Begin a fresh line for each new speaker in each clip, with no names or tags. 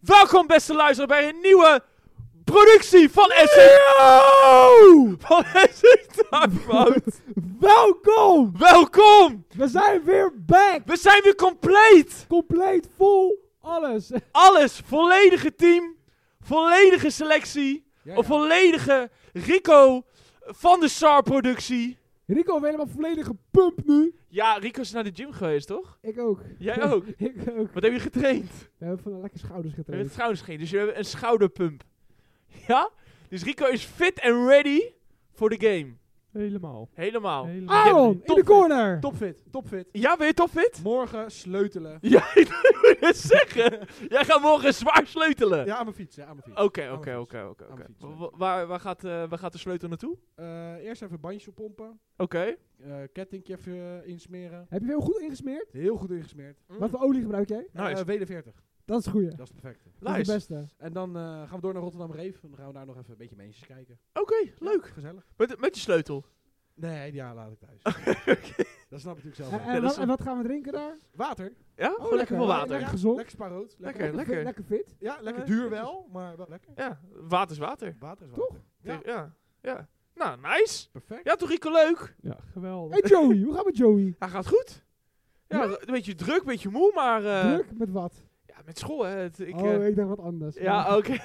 Welkom beste luisteraars bij een nieuwe productie van SC... Van SC Tuinwoud. Welkom!
We zijn weer back!
We zijn weer compleet!
Compleet, vol, alles.
Alles, volledige team, volledige selectie, een volledige Rico van de SAR productie.
Rico heeft helemaal volledige pump nu.
Ja, Rico is naar de gym geweest, toch?
Ik ook.
Jij ook?
Ik ook.
Wat heb je getraind?
We hebben van lekker schouders
Je hebt
getraind.
schouders geen, dus je hebt een schouderpump. Ja? Dus Rico is fit and ready voor de game.
Helemaal.
Helemaal.
Aaron, in de corner!
Topfit.
Ja, ben je topfit?
Morgen sleutelen.
Ja, ik wil het zeggen. Jij gaat morgen zwaar sleutelen.
Ja, aan mijn fiets.
Oké.
Aan mijn fiets.
Waar gaat de sleutel naartoe?
Eerst even bandjes oppompen.
Oké.
Kettingje even insmeren.
Heb je heel goed ingesmeerd?
Heel goed ingesmeerd.
Wat voor olie gebruik jij?
Nice.
WD-40.
Dat is het goeie.
Dat is het perfecte.
Dat is
Nice.
het beste.
En dan gaan we door naar Rotterdam Reef. En dan gaan we daar nog even een beetje mensen kijken.
Oké, leuk.
Gezellig.
Met je sleutel.
Nee, ja, laat ik thuis. Dat snap ik natuurlijk zelf wel.
En,
dat is
en wat gaan we drinken daar?
Water.
Ja? Gewoon lekker veel water.
Lekker gezond.
Lekker spaarrood.
Lekker.
Lekker fit.
Ja, lekker duur wel, maar wel lekker.
Ja, water is water.
Water is water.
Toch?
Ja,
Ja. Nou, nice.
perfect.
Ja, toch Rico leuk?
Ja, geweldig.
Hey Joey, hoe gaat het met Joey?
Hij gaat goed. Ja, een beetje druk, een beetje moe, maar...
Druk met wat?
Ja, met school, hè.
Ik dacht wat anders.
Ja, oké.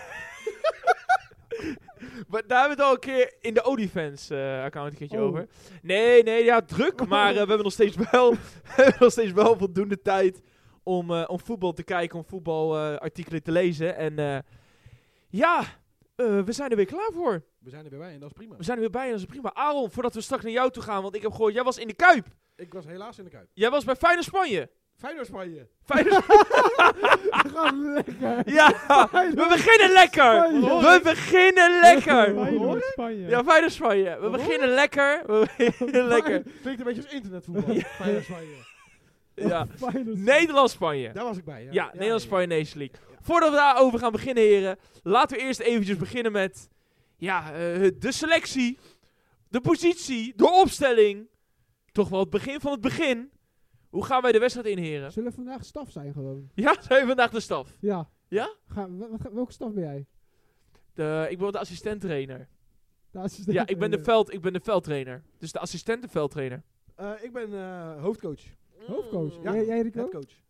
Maar daar hebben we het al een keer in de OnlyFans account een keertje over. Nee, ja, druk. Maar we hebben nog steeds wel voldoende tijd om voetbal te kijken, om voetbalartikelen te lezen. En we zijn er weer klaar voor.
We zijn er weer bij en dat is prima.
We zijn er weer bij en dat is prima. Aaron, voordat we straks naar jou toe gaan, want ik heb gehoord, jij was in de Kuip.
Ik was helaas in de Kuip.
Jij was bij Feyenoord Spanje.
Feyenoord Spanje.
Feyenoord
We gaan lekker.
Ja, we beginnen lekker.
Spanje.
We beginnen lekker.
Feyenoord, Spanje.
Ja, Feyenoord Spanje. We beginnen lekker. Lekker.
Klinkt een beetje als internetvoetbal.
Ja.
Feyenoord Spanje.
Ja.
Feyenoord.
Nederland-Spanje.
Daar was ik bij.
Ja, Nederland-Spanje Nation League. Voordat we daarover gaan beginnen, heren, laten we eerst eventjes beginnen met de selectie, de positie, de opstelling. Toch wel het begin van het begin. Hoe gaan wij de wedstrijd in, heren?
Zullen we vandaag staf zijn gewoon?
Ja, zijn we vandaag de staf?
Ja.
Ja?
Welke staf ben jij?
Ik ben de assistent-trainer.
De assistent.
Ja, ik ben de veldtrainer. Dus de assistent-veldtrainer.
Ik ben hoofdcoach.
Hoofdcoach.
Ja.
Jij Rico?
Headcoach.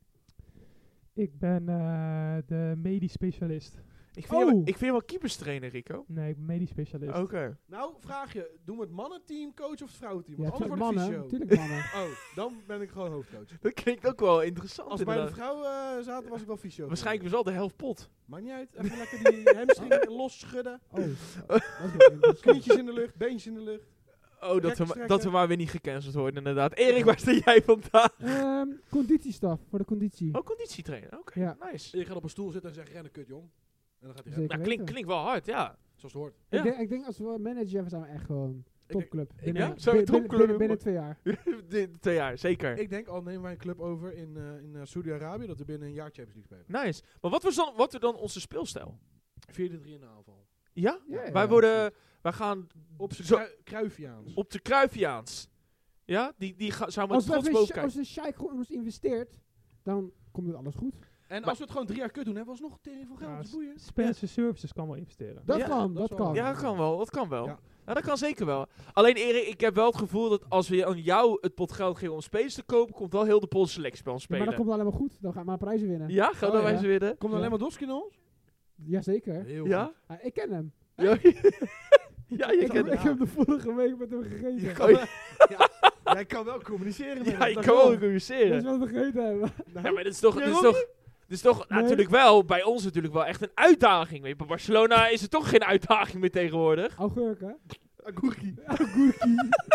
Ik ben de medisch specialist.
Ik vind je wel keeperstrainer, Rico.
Nee, ik ben medisch specialist.
Oké.
Nou, vraag je, doen we het mannenteamcoach of het vrouwenteam?
Ja,
Want anders
tuurlijk
wordt het
mannen.
fysio.
Tuurlijk mannen.
Oh, dan ben ik gewoon hoofdcoach.
Dat klinkt ook wel interessant.
Als bij de
inderdaad.
vrouw zaten, was ik wel fysio.
Waarschijnlijk was wel de helft pot.
Maakt niet uit. Even lekker die hamstring los schudden.
Oh. Dat is wel interessant.
Knietjes in de lucht, beentjes in de lucht.
Oh,
Rekken,
dat
strekken.
we maar weer niet gecanceld worden, inderdaad. Erik, waar sta jij vandaag?
Conditiestaf, voor de conditie.
Oh, conditietrainer. Oké,
Ja.
nice.
Je gaat op een stoel zitten en zegt, rennen kut, jong. En dan gaat hij
Zeker.
rennen.
Nou,
weten.
klinkt wel hard, ja.
Zoals het hoort.
Ja.
Ik denk als we managen zijn we echt gewoon topclub.
denk-
ja? Zijn we topclub?
Binnen 2 jaar.
2 jaar, zeker.
Ik denk, al nemen wij een club over in Saudi-Arabië, dat we binnen een jaar Champions League spelen.
Nice. Maar wat is dan onze speelstijl?
4-3 in de aanval.
Ja?
Ja,
Wij gaan
Op
Zo-
zijn Cruyffiaans.
op de Cruyffiaans. Ja? Die zou met
Als
trots
we
boven
als
kijken.
de Sheikh gewoon in ons investeert, dan komt het alles goed.
En
Maar-
als we het gewoon 3 jaar kut doen, hebben we alsnog tering voor geld.
Ja,
Dat is boeien.
Spencer Services kan wel investeren.
Dat
Ja,
kan,
dat
dat
is wel-
kan.
Ja, dat kan wel.
Ja.
Ja, dat kan zeker wel. Alleen Erik, ik heb wel het gevoel dat als we aan jou het pot geld geven om spelers te kopen, komt wel heel de Poolse selectie bij ons
Ja, maar
spelen.
dat komt alleen maar goed. Dan gaan we maar prijzen winnen.
Ja, gaan
Oh,
dan wij
ja.
ze winnen?
Komt
Ja.
alleen maar Doskin ons?
Jazeker.
Heel
Ja?
goed.
Ah, ik ken hem.
Ja, ja je
Ik
kent
heb de vorige week met hem gegeten.
Je
Oh,
kan Jij kan wel communiceren met
Ja,
hem,
ik
dat
kan
wel.
wel
Weet je
communiceren.
wat we gegeten hebben?
Ja, maar dit is toch,
Nee.
natuurlijk wel, bij ons natuurlijk wel echt een uitdaging. Weet je, bij Barcelona is het toch geen uitdaging meer tegenwoordig.
Augurken.
Agurki.
Agurki.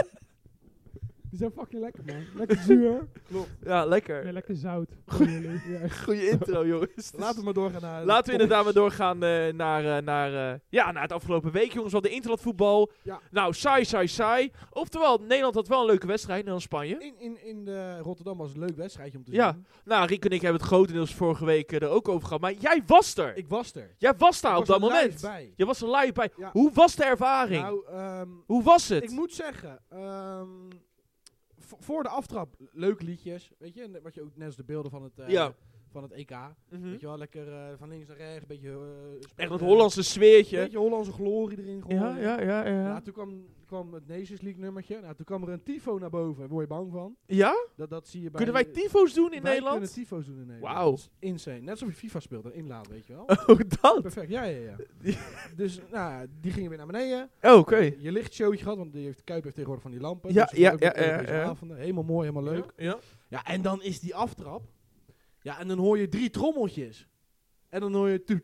Die zijn fucking lekker, man. Lekker zuur.
Ja, lekker.
Ja, lekker zout.
Ja.
Goeie intro, jongens.
Laten we maar doorgaan naar...
Laten we inderdaad maar doorgaan naar het afgelopen week, jongens. We hadden interlandvoetbal.
Ja.
Nou, saai. Oftewel, Nederland had wel een leuke wedstrijd, Nederland-Spanje.
In de Rotterdam was het een leuk wedstrijdje om te
Ja.
zien.
Nou, Riek en ik hebben het grotendeels vorige week er ook over gehad. Maar jij was er.
Ik was er.
Jij was daar
Ik
op
was
dat
er live
moment.
bij.
Je was er live bij.
Ja.
Hoe was de ervaring?
Nou,
Hoe was het?
ik moet zeggen, voor de aftrap, leuke liedjes, weet je, en wat je ook net als de beelden van het
Ja.
van het EK.
Mhm.
Weet je wel, lekker van links naar rechts, een beetje...
Echt het Hollandse sfeertje.
Een beetje Hollandse glorie erin gooien.
Ja.
Nou, toen kwam het Nations League nummertje. Nou, toen kwam er een tifo naar boven. Daar word je bang van.
Ja?
Dat zie je bij...
Kunnen wij tifo's doen in
wij
Nederland?
kunnen tifo's doen in Nederland.
Wauw.
Dat is insane. Net alsof je FIFA speelt en inlaat, weet je wel.
Oh, dat?
Perfect, ja. Dus, nou, die gingen weer naar beneden.
Oh, oké.
Je lichtshowtje gehad, want Kuip heeft tegenwoordig van die lampen.
Ja,
dus
ja,
ook
ja,
op Europese
ja.
avonden. Helemaal mooi, helemaal leuk.
Ja.
Ja, en dan is die aftrap. Ja, en dan hoor je 3 trommeltjes. En dan hoor je...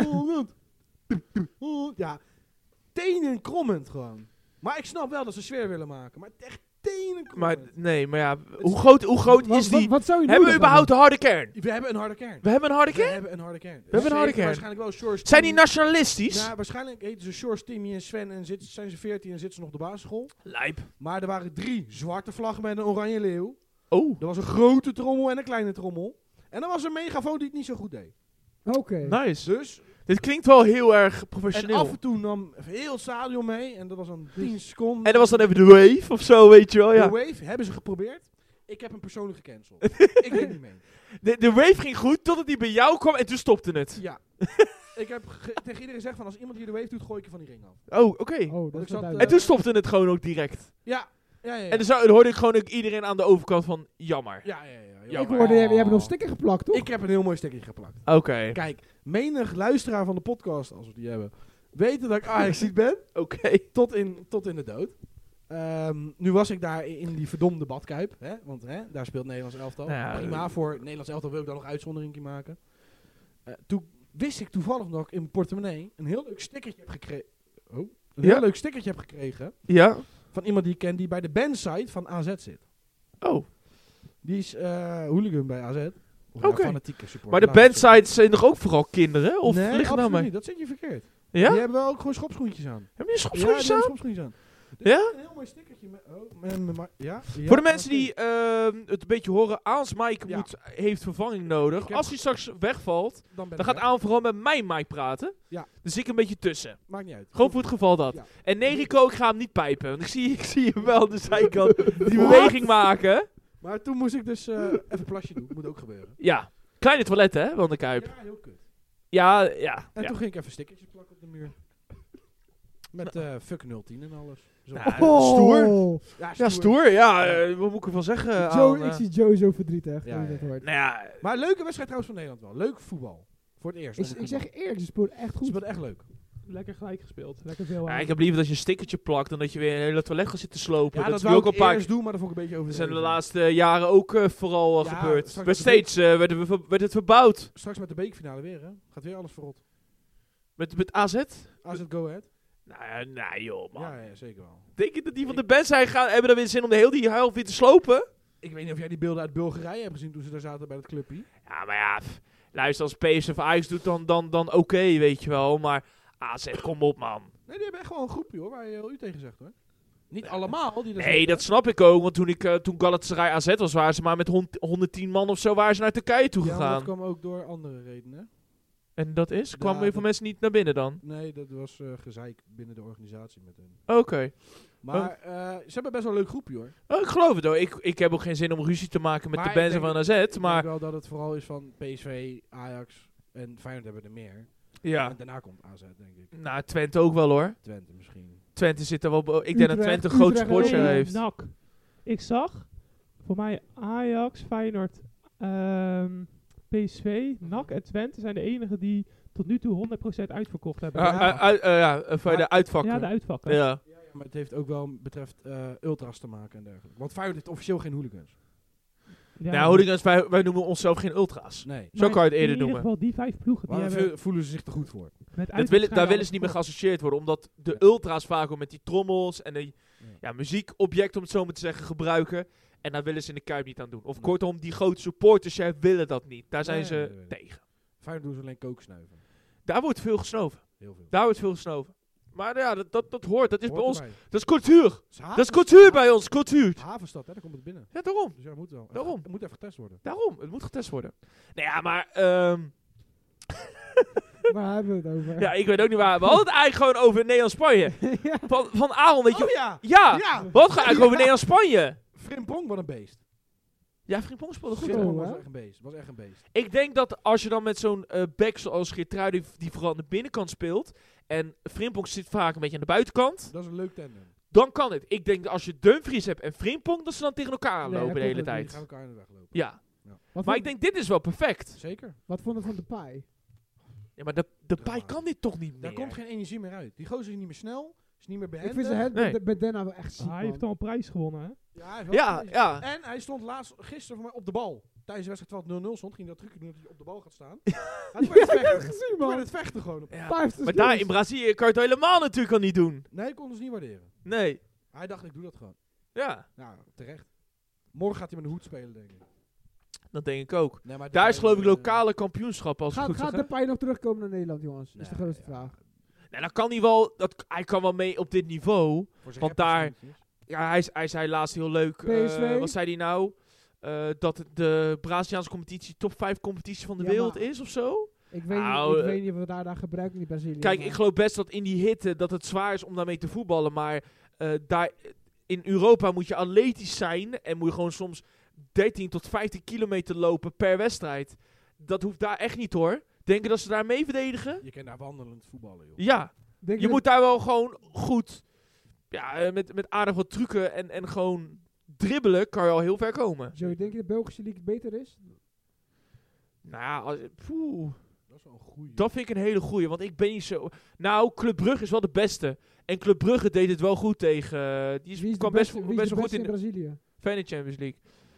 Ja, tenen krommend gewoon. Maar ik snap wel dat ze sfeer willen maken. Maar echt tenen krommend.
Maar ja, hoe groot is die?
Wat zou je
Hebben we
nodig
überhaupt een harde kern?
We hebben een harde kern.
We hebben een harde
We
kern?
hebben een harde kern.
We hebben een harde kern.
Waarschijnlijk wel Shores.
Zijn die nationalistisch?
Ja, waarschijnlijk heten ze Shores, Timmy en Sven en zijn ze 14 en zitten ze nog op de basisschool.
Lijp.
Maar er waren 3 zwarte vlaggen met een oranje leeuw.
Oh,
Er was een grote trommel en een kleine trommel. En er was een megafoon die het niet zo goed deed.
Oké.
nice.
Dus,
Dit klinkt wel heel erg
en
professioneel.
af en toe nam heel het stadion mee. En dat was dan 10 seconden.
En dat was dan even de wave of zo, weet je wel.
De
Ja.
Wave hebben ze geprobeerd. Ik heb hem persoonlijk gecanceld. Ik deed niet mee.
De wave ging goed totdat die bij jou kwam en toen stopte het.
Ja. Ik heb tegen iedereen gezegd van als iemand hier de Wave doet, gooi ik je van die ring af.
Oh, oké.
Oh, dat
ik
is wel
zat,
En toen stopte het gewoon ook direct.
Ja.
En dan hoorde ik gewoon ook iedereen aan de overkant van jammer.
Ja.
Ik hoorde, jij hebt nog een sticker geplakt, toch?
Ik heb een heel mooi stekje geplakt.
Oké.
Kijk, menig luisteraar van de podcast, als we die hebben, weten dat ik Ajaxiet ben.
Oké.
Tot in de dood. Nu was ik daar in die verdomde badkuip. Hè? Want daar speelt Nederlands elftal.
Nou ja,
Prima, voor Nederlands elftal wil ik daar nog uitzondering maken. Toen wist ik toevallig nog in mijn portemonnee een heel leuk stickertje heb gekregen. Heel leuk stickertje heb gekregen
Ja.
van iemand die ik ken die bij de bandsite van AZ zit.
Oh.
Die is hooligan bij AZ.
Oké.
Fanatieke supporter.
Maar de bandsites zijn toch ook vooral kinderen? Of
nee,
ligt het nou
absoluut
mee?
niet. Dat zit je verkeerd.
Ja?
Die hebben wel ook gewoon schopschoentjes aan.
Heb je een
Ja,
schopschoentjes
die hebben
aan?
schopschoentjes aan. Dus
Ja?
Een heel mooi stickertje. Ja.
Voor de mensen die het een beetje horen, Aans Mike
Ja.
heeft vervanging nodig.
Ik heb-
Als hij straks wegvalt,
Dan ben
dan
ik
gaat
weg.
Aan vooral met mijn mic praten.
Ja.
Dus ik een beetje tussen.
Maakt niet uit.
Gewoon voor het geval dat.
Ja.
En Nerico, ik ga hem niet pijpen. Want ik zie hem wel aan de zijkant die beweging maken.
Maar toen moest ik dus even een plasje doen. Moet ook gebeuren.
Ja. Kleine toilet, hè, van de Kuip.
Ja, heel kut.
Ja.
En toen ging ik even stickertjes plakken op de muur. Met fuck 010 en alles. Zo.
Ja,
Oh.
Ja, stoer. Ja, wat moet ik ervan zeggen?
Joe,
Aan,
ik zie Joe zo verdrietig.
Ja,
als je
ja.
dat hoort.
nou ja,
Maar leuke wedstrijd trouwens van Nederland wel. Leuk voetbal. Voor het eerst.
Ik zeg eerlijk, ze speelt echt
Ze
goed.
speelt echt leuk.
Lekker gelijk gespeeld. Lekker veel
ja,
aan.
ik heb liever dat je een stickertje plakt dan dat je weer een hele toilet gaat zitten slopen.
Ja,
dat
dat
is nu
wou
ook al
ik
een paar
eerst doen, maar dat vond ik een beetje
Dat zijn de
overdreven.
laatste jaren ook vooral
Ja,
gebeurd.
straks
Maar
met de
steeds werd het verbouwd.
Straks met de bekerfinale weer, hè. Gaat weer alles verrot.
Met AZ?
AZ Go Ahead.
Nou joh, man.
Ja, zeker wel.
Denk je dat die van de band zijn gaan, hebben dan weer zin om de hele die half weer te slopen?
Ik weet niet of jij die beelden uit Bulgarije hebt gezien toen ze daar zaten bij het clubje.
Ja, maar ja, luister, als PSV of Ajax doet dan oké, weet je wel. Maar AZ, kom op, man.
Nee, die hebben echt gewoon een groepje hoor, waar je heel u tegen zegt hoor. Niet allemaal. Die
Nee, dat snap ik ook. Want toen Galatasaray AZ was, waren ze maar met 110 man of zo waren ze naar Turkije toe
Ja, maar
gegaan.
dat kwam ook door andere redenen.
En dat is? Kwamen
Ja,
heel veel
dat-
mensen niet naar binnen dan?
Nee, dat was gezeik binnen de organisatie met hen.
Oké.
Maar ze hebben best wel een leuk groepje hoor.
Oh, ik geloof het hoor. Ik heb ook geen zin om ruzie te maken met
Maar
de bands
ik denk-
van AZ.
Ik
Maar
denk wel dat het vooral is van PSV, Ajax en Feyenoord hebben er meer.
ja,
En daarna komt AZ denk ik.
nou Twente ook wel hoor.
Twente misschien.
Twente zit er wel... Ik denk dat
Utrecht-
Twente een groot
Utrecht
sportshare
ook.
heeft.
NAC. Ik zag, voor mij Ajax, Feyenoord, PSV, NAC en Twente zijn de enigen die tot nu toe 100% uitverkocht hebben.
Voor de uitvakken.
Ja, de uitvakken.
Ja.
Maar het heeft ook wel betreft ultras te maken en dergelijke. Want Feyenoord heeft officieel geen hooligans.
Ja,
Nou, hooligans, wij noemen onszelf geen ultras.
Nee.
Zo kan je het eerder
in ieder
noemen.
geval die 5 ploegen, die
Maar
hebben
voelen ze zich er goed voor.
met
Daar willen ze niet meer geassocieerd worden. Omdat de ultras vaak ook met die trommels en de muziekobjecten, om het zo maar te zeggen, gebruiken. En daar willen ze in de Kuip niet aan doen. Of
Nee.
kortom, die grote supporters willen dat niet. Daar zijn
Nee,
ze
nee.
tegen.
Feyenoord doen ze alleen kooksnuiven.
Daar wordt veel gesnoven.
Heel veel.
Daar wordt veel gesnoven. Maar ja, dat hoort. Dat is bij
Hoort
ons.
erbij.
Dat is cultuur.
Het is
Dat is cultuur bij ons. Cultuur.
Havenstad, hè, daar komt het binnen.
Ja, daarom.
Dus ja, moet wel.
Daarom.
Het moet even getest worden.
Daarom. Het moet getest worden. Nou ja, maar...
Waar hebben we het over?
ja, ik weet ook niet waar. We hadden het eigenlijk gewoon over Nederland-Spanje.
Ja.
Van Aaron, weet je...
Oh ja!
Ja!
Ja!
We hadden het eigenlijk over Nederland-Spanje.
Frimpong, wat een beest.
Ja, Frimpong speelde goed.
Zo,
hè?
Frimpong
hè?
was echt een beest. Was echt een beest.
Ik denk dat als je dan met zo'n back zoals Geertruiden, die vooral aan de binnenkant speelt, en Frimpong zit vaak een beetje aan de buitenkant,
Dat is een leuk tandem.
dan kan het. Ik denk dat als je Dumfries hebt en Frimpong, dat ze dan tegen elkaar
Nee,
aanlopen
dat
de hele
klopt
Die
tijd.
gaan elkaar in de weg lopen.
Ja,
Wat
maar
vond-
ik denk dit is wel perfect.
Zeker.
Wat vond je van de paai?
Ja, maar de
Ja.
Pai kan dit toch niet meer?
Daar komt geen energie meer uit. Die gozer is niet meer snel. Is niet meer
Ik
behendig.
vind ze het
Nee.
met Denna wel echt ziek,
Hij heeft
man.
al een prijs gewonnen, hè?
Ja, hij heeft wel
Ja,
een-
ja.
En hij stond gisteren voor mij op de bal. Tijdens de wedstrijd terwijl het 0-0 stond, ging hij dat trucje doen dat hij op de bal gaat staan. Hij werd het vechten.
gezien,
Toen
man.
werd het vechten gewoon.
Ja.
50
Maar daar
skills.
in Brazilië kan je het helemaal natuurlijk al niet doen.
Nee, ik kon dus niet waarderen.
Nee.
Hij dacht, ik doe dat gewoon.
Ja,
Nou, terecht. Morgen gaat hij met een hoed spelen, denk ik.
dat denk ik ook.
Nee, maar
Daar is geloof ik lokale kampioenschap als het goed
Gaat
zeg,
de
hè?
paai nog terugkomen naar Nederland, jongens? Is de
Nee,
grootste
ja.
vraag.
Nee, dan kan hij wel. Hij kan wel mee op dit niveau.
Voor zijn
Want daar-
rapperscenetjes.
Ja, hij zei laatst heel leuk.
PSV?
Wat zei hij nou? Dat de Braziliaanse competitie top 5 competitie van de
Ja,
wereld
maar-
is of zo.
Ik weet,
Nou,
niet, ik weet niet of we daar gebruiken in Brazilië.
Kijk,
maar-
ik geloof best dat in die hitte dat het zwaar is om daarmee te voetballen. Maar daar in Europa moet je atletisch zijn. En moet je gewoon soms 13 tot 15 kilometer lopen per wedstrijd. Dat hoeft daar echt niet hoor. Denken dat ze daar mee verdedigen?
Je kan daar wandelend voetballen, joh.
Ja.
Denk
Je moet daar wel gewoon goed. Ja, met aardig wat trucken en gewoon dribbelen kan je al heel ver komen.
Joey, denk je dat de Belgische league beter is?
Nou ja,
Dat is wel een goeie.
dat vind ik een hele goeie. Want ik ben niet zo... Nou, Club Brugge is wel de beste. En Club Brugge deed het wel goed tegen... die
Wie is de
kwam best,
beste, wie is
best
de
wel goed
beste
in
in
de
Brazilië?
Feyenoord Champions League.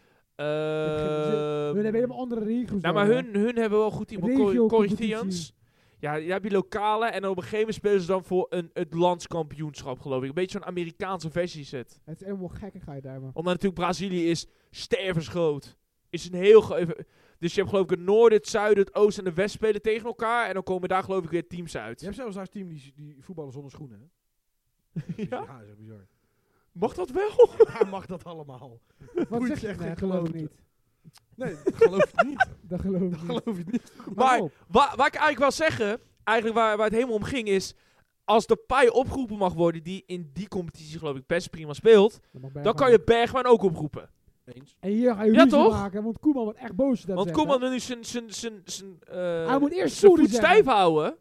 We hebben helemaal andere regels.
Nou,
daar,
maar
hè?
hun hebben wel goed iemand.
Regio-competitie.
Corinthians. Ja, je hebt die lokale. En op een gegeven moment spelen ze dan voor het landskampioenschap, geloof ik. Een beetje zo'n Amerikaanse versie is het.
Het is helemaal gekkigheid daar, man.
Omdat natuurlijk Brazilië is stervensgroot. Is een heel... Dus je hebt geloof ik het noorden, het zuiden, het oosten en de west spelen tegen elkaar. En dan komen daar geloof ik weer teams uit.
Je hebt zelfs daar team die voetballen zonder schoenen, hè?
Ja?
Ja, dat is echt bizar.
Mag dat wel?
Hij mag dat allemaal.
Wat
Moet
zeg
je
je?
echt
Nee,
geen
geloof ik
klote.
niet.
Nee, dat geloof ik niet.
Dat geloof ik
Dat
niet.
geloof ik niet.
Maar
op.
waar ik eigenlijk wil zeggen, eigenlijk waar het helemaal om ging is, als de Pai opgeroepen mag worden, die in die competitie geloof ik best prima speelt,
Dat mag
dan
Bergwijn
kan je Bergwijn ook oproepen.
Eens.
En hier ga je
Ja,
ruzie
toch?
maken, want Koeman wordt echt boos. als je dat
Want
zegt,
Koeman
hè.
wil nu zijn
Hij moet eerst
zijn
sorry
voet
zeggen.
stijf houden.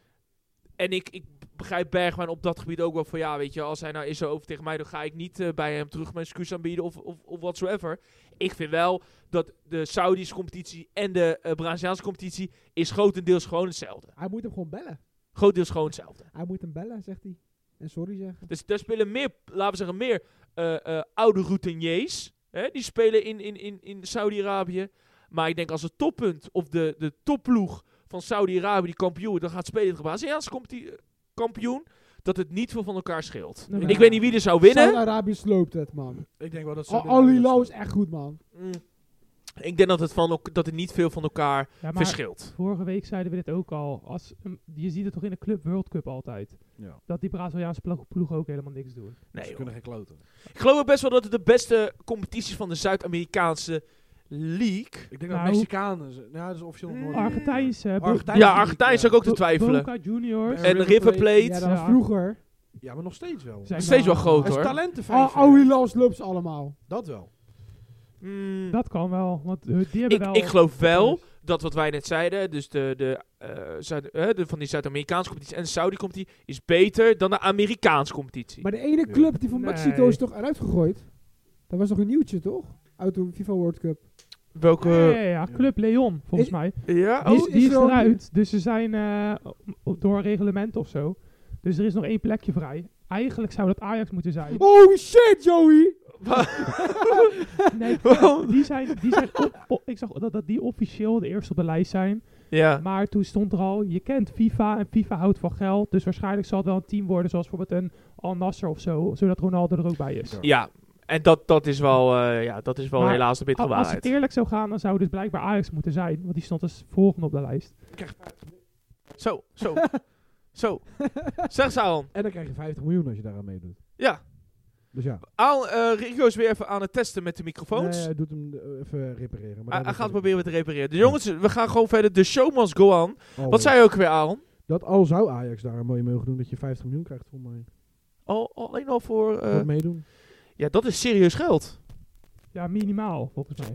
En ik begrijp Bergwijn op dat gebied ook wel van, ja, weet je, als hij nou is zo over tegen mij, dan ga ik niet bij hem terug mijn excuus aanbieden of whatsoever. Ik vind wel dat de Saudische competitie en de Braziliaanse competitie is grotendeels gewoon hetzelfde.
Hij moet hem gewoon bellen.
Grotendeels gewoon hetzelfde.
Hij moet hem bellen, zegt hij. En sorry zeggen.
Dus daar spelen meer, laten we zeggen, meer oude routiniers. Hè, die spelen in Saudi-Arabië. Maar ik denk als het toppunt of de topploeg van Saudi-Arabië die kampioen dan gaat spelen tegen de Braziliaanse kampioen, dat het niet veel van elkaar scheelt.
Nee,
Ik weet niet wie er zou winnen.
Saudi-Arabië sloopt het, man.
Ik denk wel dat ze...
Al Hilal is echt goed, man.
Ik denk dat het niet veel van elkaar
Ja, maar
verschilt.
vorige week zeiden we dit ook al. Je ziet het toch in de Club World Cup altijd.
Ja.
Dat die Braziliaanse ploegen ook helemaal niks doen.
Nee,
Ze
joh.
kunnen geen kloten.
Ik geloof ook best wel dat het de beste competitie van de Zuid-Amerikaanse league.
Ik denk
Nou,
dat Mexicanen... Nou, dat is officieel nog nooit.
Argentijns,
Ja, Argentijn zou ik ook te twijfelen.
Boca Juniors.
En River Plate.
Ja, dat was
Ja.
vroeger.
Ja, maar nog steeds wel.
Zijn-
Steeds wel groot
Het is
hoor.
talentenvijver.
Al Hilal sloopt ze allemaal.
Dat wel.
Mm,
Dat kan wel, want die hebben wel...
ik geloof wel dat wat wij net zeiden, dus van die Zuid-Amerikaanse competitie en de Saudi-competitie, is beter dan de Amerikaanse competitie.
Maar de ene
Ja.
club die van
Nee.
Mexico is toch eruit gegooid? Dat was toch een nieuwtje, toch? Uit de FIFA World Cup.
Welke...
Ja, Club Leon, volgens
Is-
mij.
Ja?
Die,
Oh,
die is
is er ook-
eruit, dus ze zijn door reglement of zo. Dus er is nog 1 plekje vrij. Eigenlijk zou dat Ajax moeten zijn.
Oh shit, Joey!
Nee, die zijn ik zag dat die officieel de eerste op de lijst zijn.
Ja.
Maar toen stond er al, je kent FIFA en FIFA houdt van geld. Dus waarschijnlijk zal het wel een team worden zoals bijvoorbeeld een Al Nassr of zo. Zodat Ronaldo er ook bij is.
Ja, en dat is wel,
Maar
helaas de bittere
Als het
waarheid.
eerlijk zou gaan, dan zou het dus blijkbaar Ajax moeten zijn. Want die stond dus volgende op de lijst.
Zo. Zeg Aaron.
En dan krijg je 50 miljoen als je daaraan meedoet.
Ja.
Dus ja.
Rico is weer even aan het testen met de microfoons.
Nee, hij doet hem even repareren. Maar
Hij
dat
gaat
is-
proberen te repareren. Dus jongens, we gaan gewoon verder. De show must go on.
Oh,
Wat zei je ook weer, Aaron?
Dat al zou Ajax daar mooi mogen doen, dat je 50 miljoen krijgt voor mij.
Alleen al voor...
Wat meedoen.
ja, dat is serieus geld.
Ja, minimaal, volgens mij.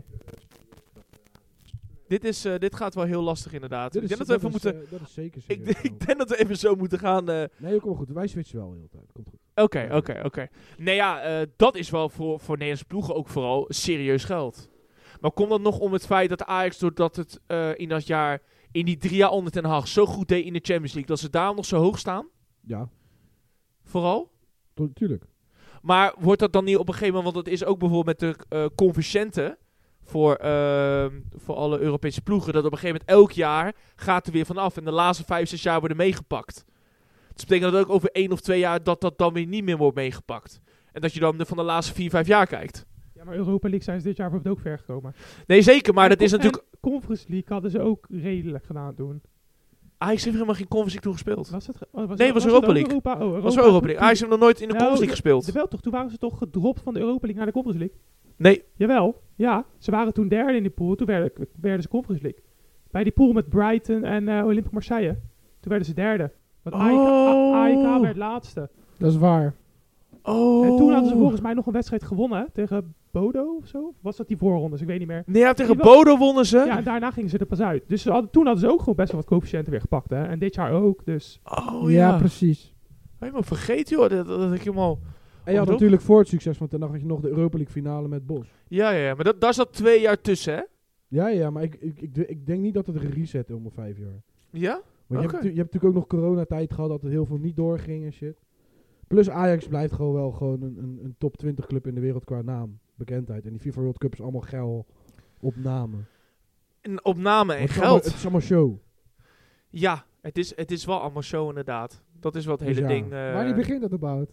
Dit gaat wel heel lastig inderdaad. Ik denk dat we even moeten...
Dat is zeker
Ik denk dat we even zo moeten gaan...
Nee, kom goed. Wij switchen wel de hele tijd. Komt goed.
Oké. Nee ja, dat is wel voor Nederlandse ploegen ook vooral serieus geld. Maar komt dat nog om het feit dat Ajax, doordat het in dat jaar, in die 3 jaar onder Ten Hag, zo goed deed in de Champions League, dat ze daarom nog zo hoog staan?
Ja,
Vooral?
natuurlijk.
Maar wordt dat dan niet op een gegeven moment, want het is ook bijvoorbeeld met de coëfficiënten voor alle Europese ploegen, dat op een gegeven moment elk jaar gaat er weer vanaf en de laatste 5, 6 jaar worden meegepakt. Dus dat betekent dat ook over 1 of 2 jaar dat dan weer niet meer wordt meegepakt. En dat je dan van de laatste 4, 5 jaar kijkt.
Ja, maar Europa League zijn ze dit jaar bijvoorbeeld ook ver gekomen.
Nee, zeker, maar dat is natuurlijk...
Conference League hadden ze ook redelijk gedaan toen.
Ajax heeft helemaal geen Conference League toen gespeeld.
Nee,
het was Europa League.
Europa
Was Europa League. Ajax heeft nog nooit in de Conference League gespeeld.
Jawel toch, toen waren ze toch gedropt van de Europa League naar de Conference League?
Nee.
Jawel, ja. Ze waren toen derde in die pool, toen werden ze Conference League. Bij die pool met Brighton en Olympique Marseille. Toen werden ze derde. Want AEK werd laatste.
Dat is waar.
Oh.
En toen hadden ze volgens mij nog een wedstrijd gewonnen hè, tegen Bodo of zo. Of was dat die voorrondes? Ik weet niet meer.
Nee, ja, tegen Bodo wonnen ze.
Ja, en daarna gingen ze er pas uit. Dus toen hadden ze ook gewoon best wel wat coëfficiënten weer gepakt. Hè? En dit jaar ook, dus...
Oh
Ja,
ja.
precies.
Helemaal vergeten joh, dat ik helemaal...
En je had natuurlijk voor het succes van Ten Hag had je nog de Europa League finale met Bos.
Ja, maar daar zat 2 jaar tussen, hè?
Ja, maar ik denk niet dat het een reset is om 5 jaar.
Ja?
Want
Oké.
je hebt natuurlijk ook nog coronatijd gehad dat er heel veel niet doorging en shit. Plus Ajax blijft gewoon een top 20 club in de wereld qua naam, bekendheid. En die FIFA World Cup is allemaal geil op namen.
En opname en
Want
geld.
Het is allemaal show.
Ja, het is wel allemaal show inderdaad. Dat is wel het hele
Dus ja.
ding.
Wanneer begint dat überhaupt?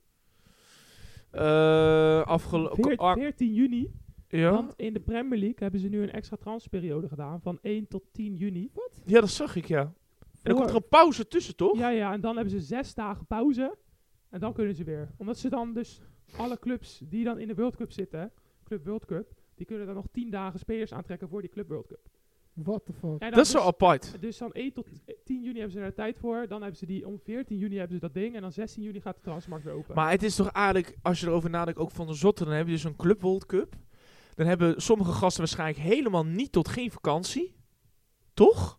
14 juni.
Ja?
Want in de Premier League hebben ze nu een extra transferperiode gedaan van 1 tot 10 juni.
Ja, dat zag ik, ja. En dan komt er een pauze tussen, toch?
Ja, en dan hebben ze 6 dagen pauze. En dan kunnen ze weer. Omdat ze dan dus alle clubs die dan in de World Cup zitten, Club World Cup, die kunnen dan nog 10 dagen spelers aantrekken voor die Club World Cup.
What the fuck?
En dan
Dat is zo
dus,
apart.
dus van 1 tot 10 juni hebben ze daar tijd voor. Dan hebben ze die om 14 juni hebben ze dat ding. En dan 16 juni gaat de transfermarkt weer open.
Maar het is toch eigenlijk, als je erover nadenkt, ook van de zotte, dan heb je dus een Club World Cup. Dan hebben sommige gasten waarschijnlijk helemaal niet tot geen vakantie. Toch?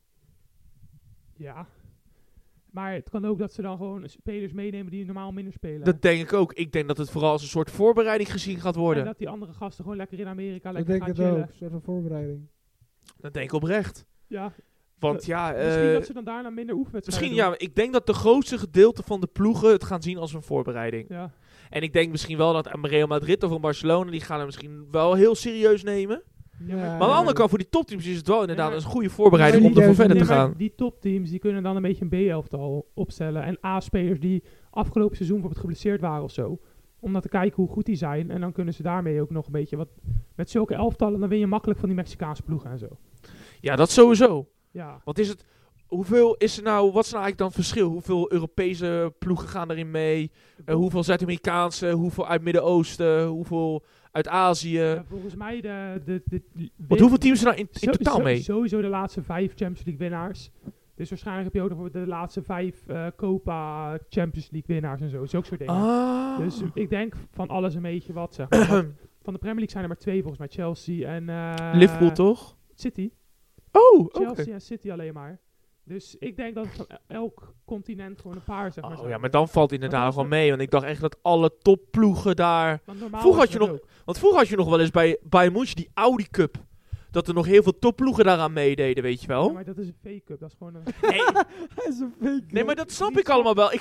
Ja. Maar het kan ook dat ze dan gewoon spelers meenemen die normaal minder spelen.
Dat denk ik ook. Ik denk dat het vooral als een soort voorbereiding gezien gaat
En
worden.
dat die andere gasten gewoon lekker in Amerika
Ik
lekker
denk
gaan
het
chillen.
ook. Een soort van voorbereiding.
Dat denk ik oprecht.
Ja.
Want ja,
Misschien dat ze dan daarna minder oefenwedstrijden
misschien ja, ik denk dat de grootste gedeelte van de ploegen het gaan zien als een voorbereiding.
doen. Ja.
En ik denk misschien wel dat een Real Madrid of een Barcelona, die gaan het misschien wel heel serieus nemen.
Ja,
Maar aan de andere kant, voor die topteams is het wel inderdaad
maar-
een goede voorbereiding
Maar
om ervoor
die-
verder te
Nee, maar
gaan.
die topteams die kunnen dan een beetje een B-elftal opstellen. En A-spelers die afgelopen seizoen bijvoorbeeld geblesseerd waren of zo. Om dan te kijken hoe goed die zijn. En dan kunnen ze daarmee ook nog een beetje wat... Met zulke elftallen dan win je makkelijk van die Mexicaanse ploegen en zo.
Ja, dat sowieso.
Ja.
Wat is het? Hoeveel is er nou, wat is nou eigenlijk dan het verschil? Hoeveel Europese ploegen gaan erin mee? Hoeveel Zuid-Amerikaanse? Hoeveel uit Midden-Oosten? Hoeveel uit Azië?
Ja, volgens mij
Want hoeveel teams zijn er nou in totaal mee?
Sowieso de laatste 5 Champions League winnaars. Dus waarschijnlijk heb je ook nog de laatste 5 Copa Champions League winnaars en zo. Zulke soort dingen.
Ah.
Dus ik denk van alles een beetje wat, zeg maar. Want van de Premier League zijn er maar 2 volgens mij. Chelsea en...
Liverpool toch?
City.
Oh, oké.
Chelsea en City alleen maar. Dus ik denk dat van elk continent gewoon een paar, zeg maar.
Oh
zijn.
ja, maar dan valt het inderdaad
Maar
nog wel
dat is-
mee. Want ik dacht echt dat alle topploegen daar...
Want normaal
Vroeger
is
had je
dat
nog-
ook.
Want vroeger had je nog wel eens bij Bayern München die Audi Cup. Dat er nog heel veel topploegen daaraan meededen, weet je
Ja,
wel.
maar dat is een fake cup. Dat is gewoon een...
Nee,
Hij is een fake.
nee, maar dat snap ik allemaal wel. Ik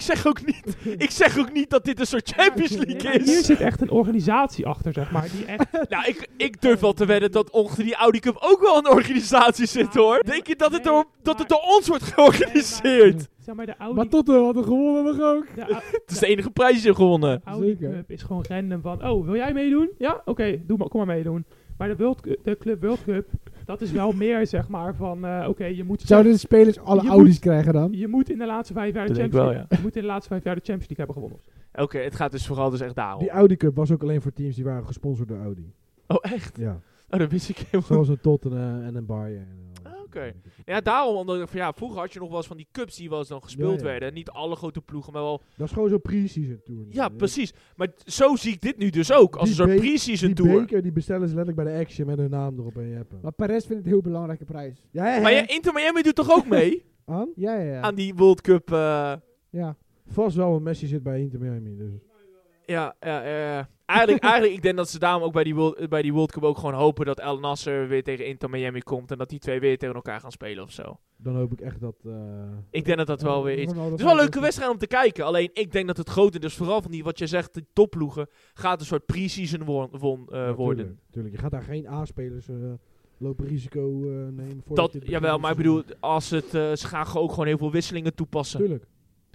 zeg ook niet dat dit een soort Champions
Nee,
League
maar hier
is.
zit echt een organisatie achter, zeg maar. Die echt...
Nou, ik durf wel te wedden dat onder die Audi Cup ook wel een organisatie zit, hoor.
Nee,
Denk je dat het,
nee,
dat het
maar-
door ons wordt georganiseerd?
Zeg maar, de Audi...
Maar Tottenham had er gewonnen nog ook.
Het is de enige prijs die ze hebben gewonnen.
Audi
Zeker.
Cup is gewoon random van... Oh, wil jij meedoen? Ja? Oké, kom maar meedoen. Maar de Club World Cup, dat is wel meer, zeg maar, van... Oké, je moet...
Zouden de spelers alle
Je
Audi's
moet-
krijgen dan?
Je moet in de laatste 5 jaar de
Dat denk
Champions
ik wel,
League... Je moet in de laatste 5 jaar de Champions League hebben gewonnen.
Oké, het gaat dus vooral dus echt daarom.
Die Audi Cup was ook alleen voor teams die waren gesponsord door Audi.
Oh, echt?
Ja.
Oh, dat wist ik helemaal.
Zoals een Tottenham en een Bayern.
Oké. Ja, daarom, omdat ik van, vroeger had je nog wel eens van die cups die wel eens dan gespeeld
Ja.
werden. Niet alle grote ploegen, maar wel...
Dat is gewoon zo'n pre-season tour.
Ja, precies. Maar zo zie ik dit nu dus ook. Als een soort pre-season
Die
tour.
beker die bestellen ze letterlijk bij de Action met hun naam erop en je hebt hem.
Maar Perez vindt het een heel belangrijke prijs.
Ja,
Maar ja, Inter Miami doet toch ook mee
aan?
Ja.
aan die World Cup?
Ja.
Vast wel, want Messi zit bij Inter Miami. Dus.
Ja. Eigenlijk, ik denk dat ze daarom ook bij die World Cup ook gewoon hopen dat El Nasser weer tegen Inter Miami komt. En dat die twee weer tegen elkaar gaan spelen of zo.
Dan hoop ik echt dat...
Ik denk dat dat wel weer iets...
Ronaldo
Het is wel een leuke
gaat-
wedstrijd om te kijken. Alleen ik denk dat het grote, dus vooral van die, wat je zegt, die topploegen, gaat een soort pre-season worden.
Tuurlijk, je gaat daar geen A-spelers lopen risico nemen.
Dat,
voordat je het
jawel,
begint
maar ik
te
bedoel, als het, ze gaan ook gewoon heel veel wisselingen toepassen.
Tuurlijk.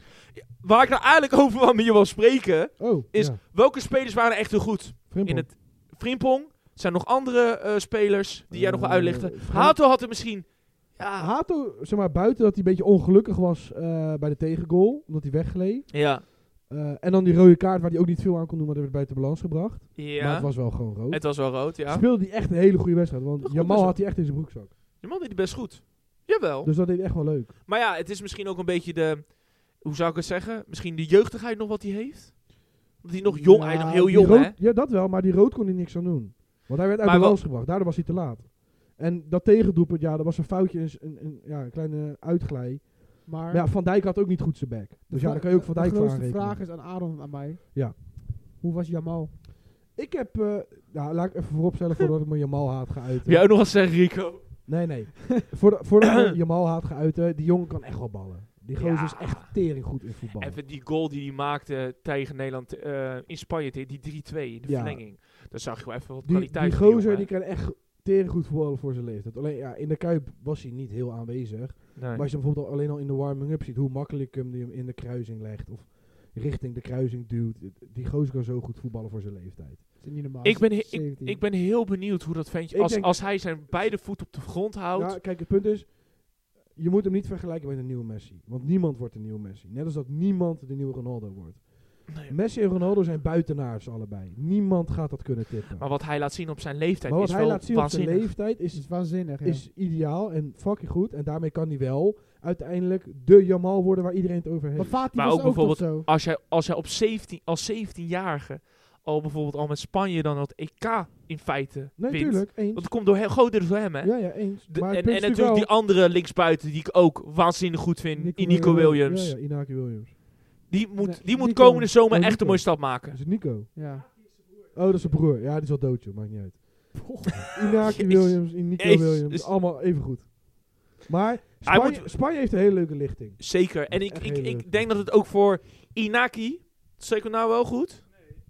Waar ik nou eigenlijk over wat met je wil spreken,
Oh,
is
ja.
welke spelers waren echt heel goed?
Frimpong.
In het Frimpong, zijn nog andere spelers die jij nog wil uitlichten?
Frenk-
Hato had er misschien... Ja,
Hato, zeg maar, buiten dat hij een beetje ongelukkig was bij de tegengoal, omdat hij weggleed.
ja,
En dan die rode kaart waar hij ook niet veel aan kon doen, maar dat werd buiten balans gebracht. Maar het was wel gewoon rood.
het was wel rood, ja.
Speelde hij echt een hele goede wedstrijd, want
Goed
Jamal
wedstrijd.
had hij echt in zijn broekzak.
Die man deed het best goed. Jawel.
Dus dat deed echt wel leuk.
Maar ja, het is misschien ook een beetje de... Hoe zou ik het zeggen? Misschien de jeugdigheid nog wat hij heeft? Omdat hij nog jong... hij is nog heel
die
jong,
rood-
hè?
Ja, dat wel, maar die rood kon hij niks aan doen. Want hij werd uit
Maar
balans gebracht, daardoor was hij te laat. En dat tegendoelpunt, ja, dat was een foutje, een kleine uitglij.
Maar
Maar ja, Van Dijk had ook niet goed zijn back. Dus ja, dan kan je ook Van Dijk
de
voor
grootste
aanrekenen.
vraag is aan Aaron en aan mij.
Ja.
Hoe was Jamal?
Ik heb, laat ik even vooropstellen voordat ik mijn Jamal haat ga uiten.
Wil jij ook nog wat zeggen, Rico?
Nee. Voordat ik mijn Jamal haat ga uiten, die jongen kan echt wel ballen. Die gozer
Ja.
is echt tering goed in voetbal.
Even die goal die hij maakte tegen Nederland in Spanje, die 3-2 in de
Ja.
verlenging. Daar zag je wel even wat
Die
kwaliteit van
gozer
jongen,
die kan echt tering goed voetballen voor zijn leeftijd. Alleen ja, in de Kuip was hij niet heel aanwezig.
Nee.
Maar als je hem bijvoorbeeld alleen al in de warming-up ziet, hoe makkelijk hem die hem in de kruising legt. Of richting de kruising duwt. Die gozer kan zo goed voetballen voor zijn leeftijd.
Dat is niet normaal.
Ik ben,
17.
ik ben heel benieuwd hoe dat ventje...
Ik
Als,
denk-
als hij zijn beide voeten op de grond houdt...
Ja, kijk, het punt is, je moet hem niet vergelijken met een nieuwe Messi. Want niemand wordt een nieuwe Messi. Net als dat niemand de nieuwe Ronaldo wordt.
Nee.
Messi en Ronaldo zijn buitenaars allebei. Niemand gaat dat kunnen tippen.
Maar wat hij laat zien op zijn leeftijd
Maar wat
is
hij
wel
laat zien op zijn
waanzinnig.
leeftijd
Dat is
is
waanzinnig.
is ideaal en fucking goed. En daarmee kan hij wel uiteindelijk de Jamal worden waar iedereen het over
Maar
heeft.
Fati
Maar
was
ook
ook toch
bijvoorbeeld-
zo.
Als jij op 17, als 17-jarige al bijvoorbeeld al met Spanje dan het EK in feite
Nee,
wint.
tuurlijk, eens.
Want het komt door groter door hem, hè?
Ja, eens. Maar het
En
punt is
natuurlijk die
wel-
andere linksbuiten die ik ook waanzinnig goed vind. Nico Williams.
Ja, Inaki Williams.
Die moet,
Nee,
die moet
Nico.
komende zomer
Oh,
echt
Nico.
een mooie stap maken.
Is het Nico?
Ja.
Oh, dat is zijn broer. Ja, die is al dood, joh. Maakt niet uit. Inaki
Jezus.
Williams, Nico
Jezus.
Williams. Allemaal even goed. Maar
Hij
Spanje, Spanje heeft een hele leuke lichting.
Zeker. En
Dat is
ik,
echt
ik,
heel
ik
leuk.
denk dat het ook voor Inaki... Zeg ik het nou wel goed?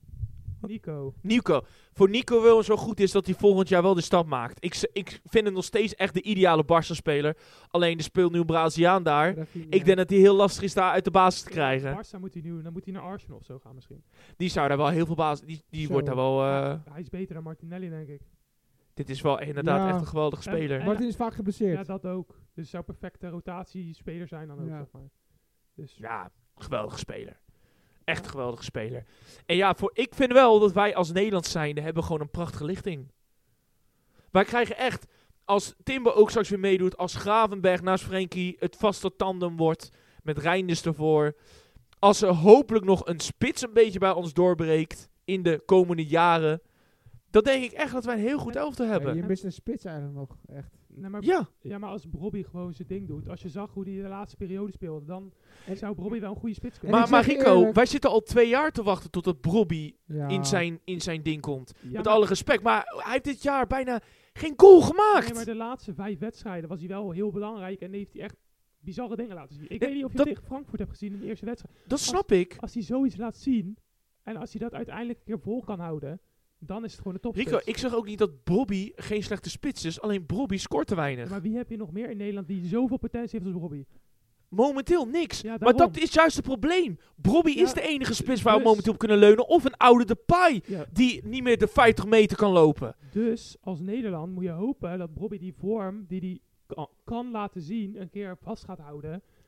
Nico. Voor Nico Williams zo goed is dat hij volgend jaar wel de stap maakt. Ik vind hem nog steeds echt de ideale Barca-speler. Alleen er speelt nu een Braziliaan daar. Ik denk dat hij heel lastig is daar uit de basis te krijgen.
Barca moet hij nu, dan moet hij naar Arsenal of zo gaan misschien.
Die zou daar wel heel veel basis... Die
Zo.
wordt daar wel...
Hij is beter dan Martinelli, denk ik.
Dit is wel inderdaad
Ja.
echt een geweldige speler.
En-
Martin is vaak geblesseerd.
Ja, dat ook. Dus het zou perfecte rotatiespeler zijn dan ook,
Ja.
zeg maar. Dus
Ja, geweldige speler. Echt een geweldige speler. En ja, ik vind wel dat wij als Nederland zijnde hebben gewoon een prachtige lichting. Wij krijgen echt, als Timber ook straks weer meedoet, als Gravenberg naast Frenkie het vaste tandem wordt, met Reinders ervoor. Als er hopelijk nog een spits een beetje bij ons doorbreekt in de komende jaren. Dan denk ik echt dat wij een heel goed elftal
Ja,
hebben.
je mist een spits eigenlijk nog. Echt.
nee, maar,
Ja,
ja, maar als Robbie gewoon zijn ding doet, als je zag hoe hij de laatste periode speelde, dan zou Robbie wel een goede spits kunnen.
En ik
maar
zeg je
Rico,
eerlijk-
wij zitten al 2 jaar te wachten totdat Brobby
Ja.
in zijn ding komt.
Ja,
Met
maar-
alle respect. Maar hij heeft dit jaar bijna geen goal gemaakt.
Nee, maar de laatste 5 wedstrijden was hij wel heel belangrijk en heeft hij echt bizarre dingen laten zien. Ik
Ja,
weet niet of je
dat-
het tegen Frankfurt hebt gezien in de eerste wedstrijd.
Dat snap ik.
Als hij zoiets laat zien en als hij dat uiteindelijk een keer vol kan houden, dan is het gewoon een topspits.
Rico, ik zeg ook niet dat Brobby geen slechte spits is. Alleen Brobby scoort te weinig.
Maar wie heb je nog meer in Nederland die zoveel potentie heeft als Robbie?
Momenteel niks.
Ja,
Maar
daarom.
dat is juist het probleem. Brobby
Ja,
is de enige spits waar we
dus-
momenteel op kunnen leunen. Of een oude Depay
Ja,
die niet meer de 50 meter kan lopen.
dus als Nederland moet je hopen dat Robbie die vorm die hij kan laten zien een keer vast gaat houden.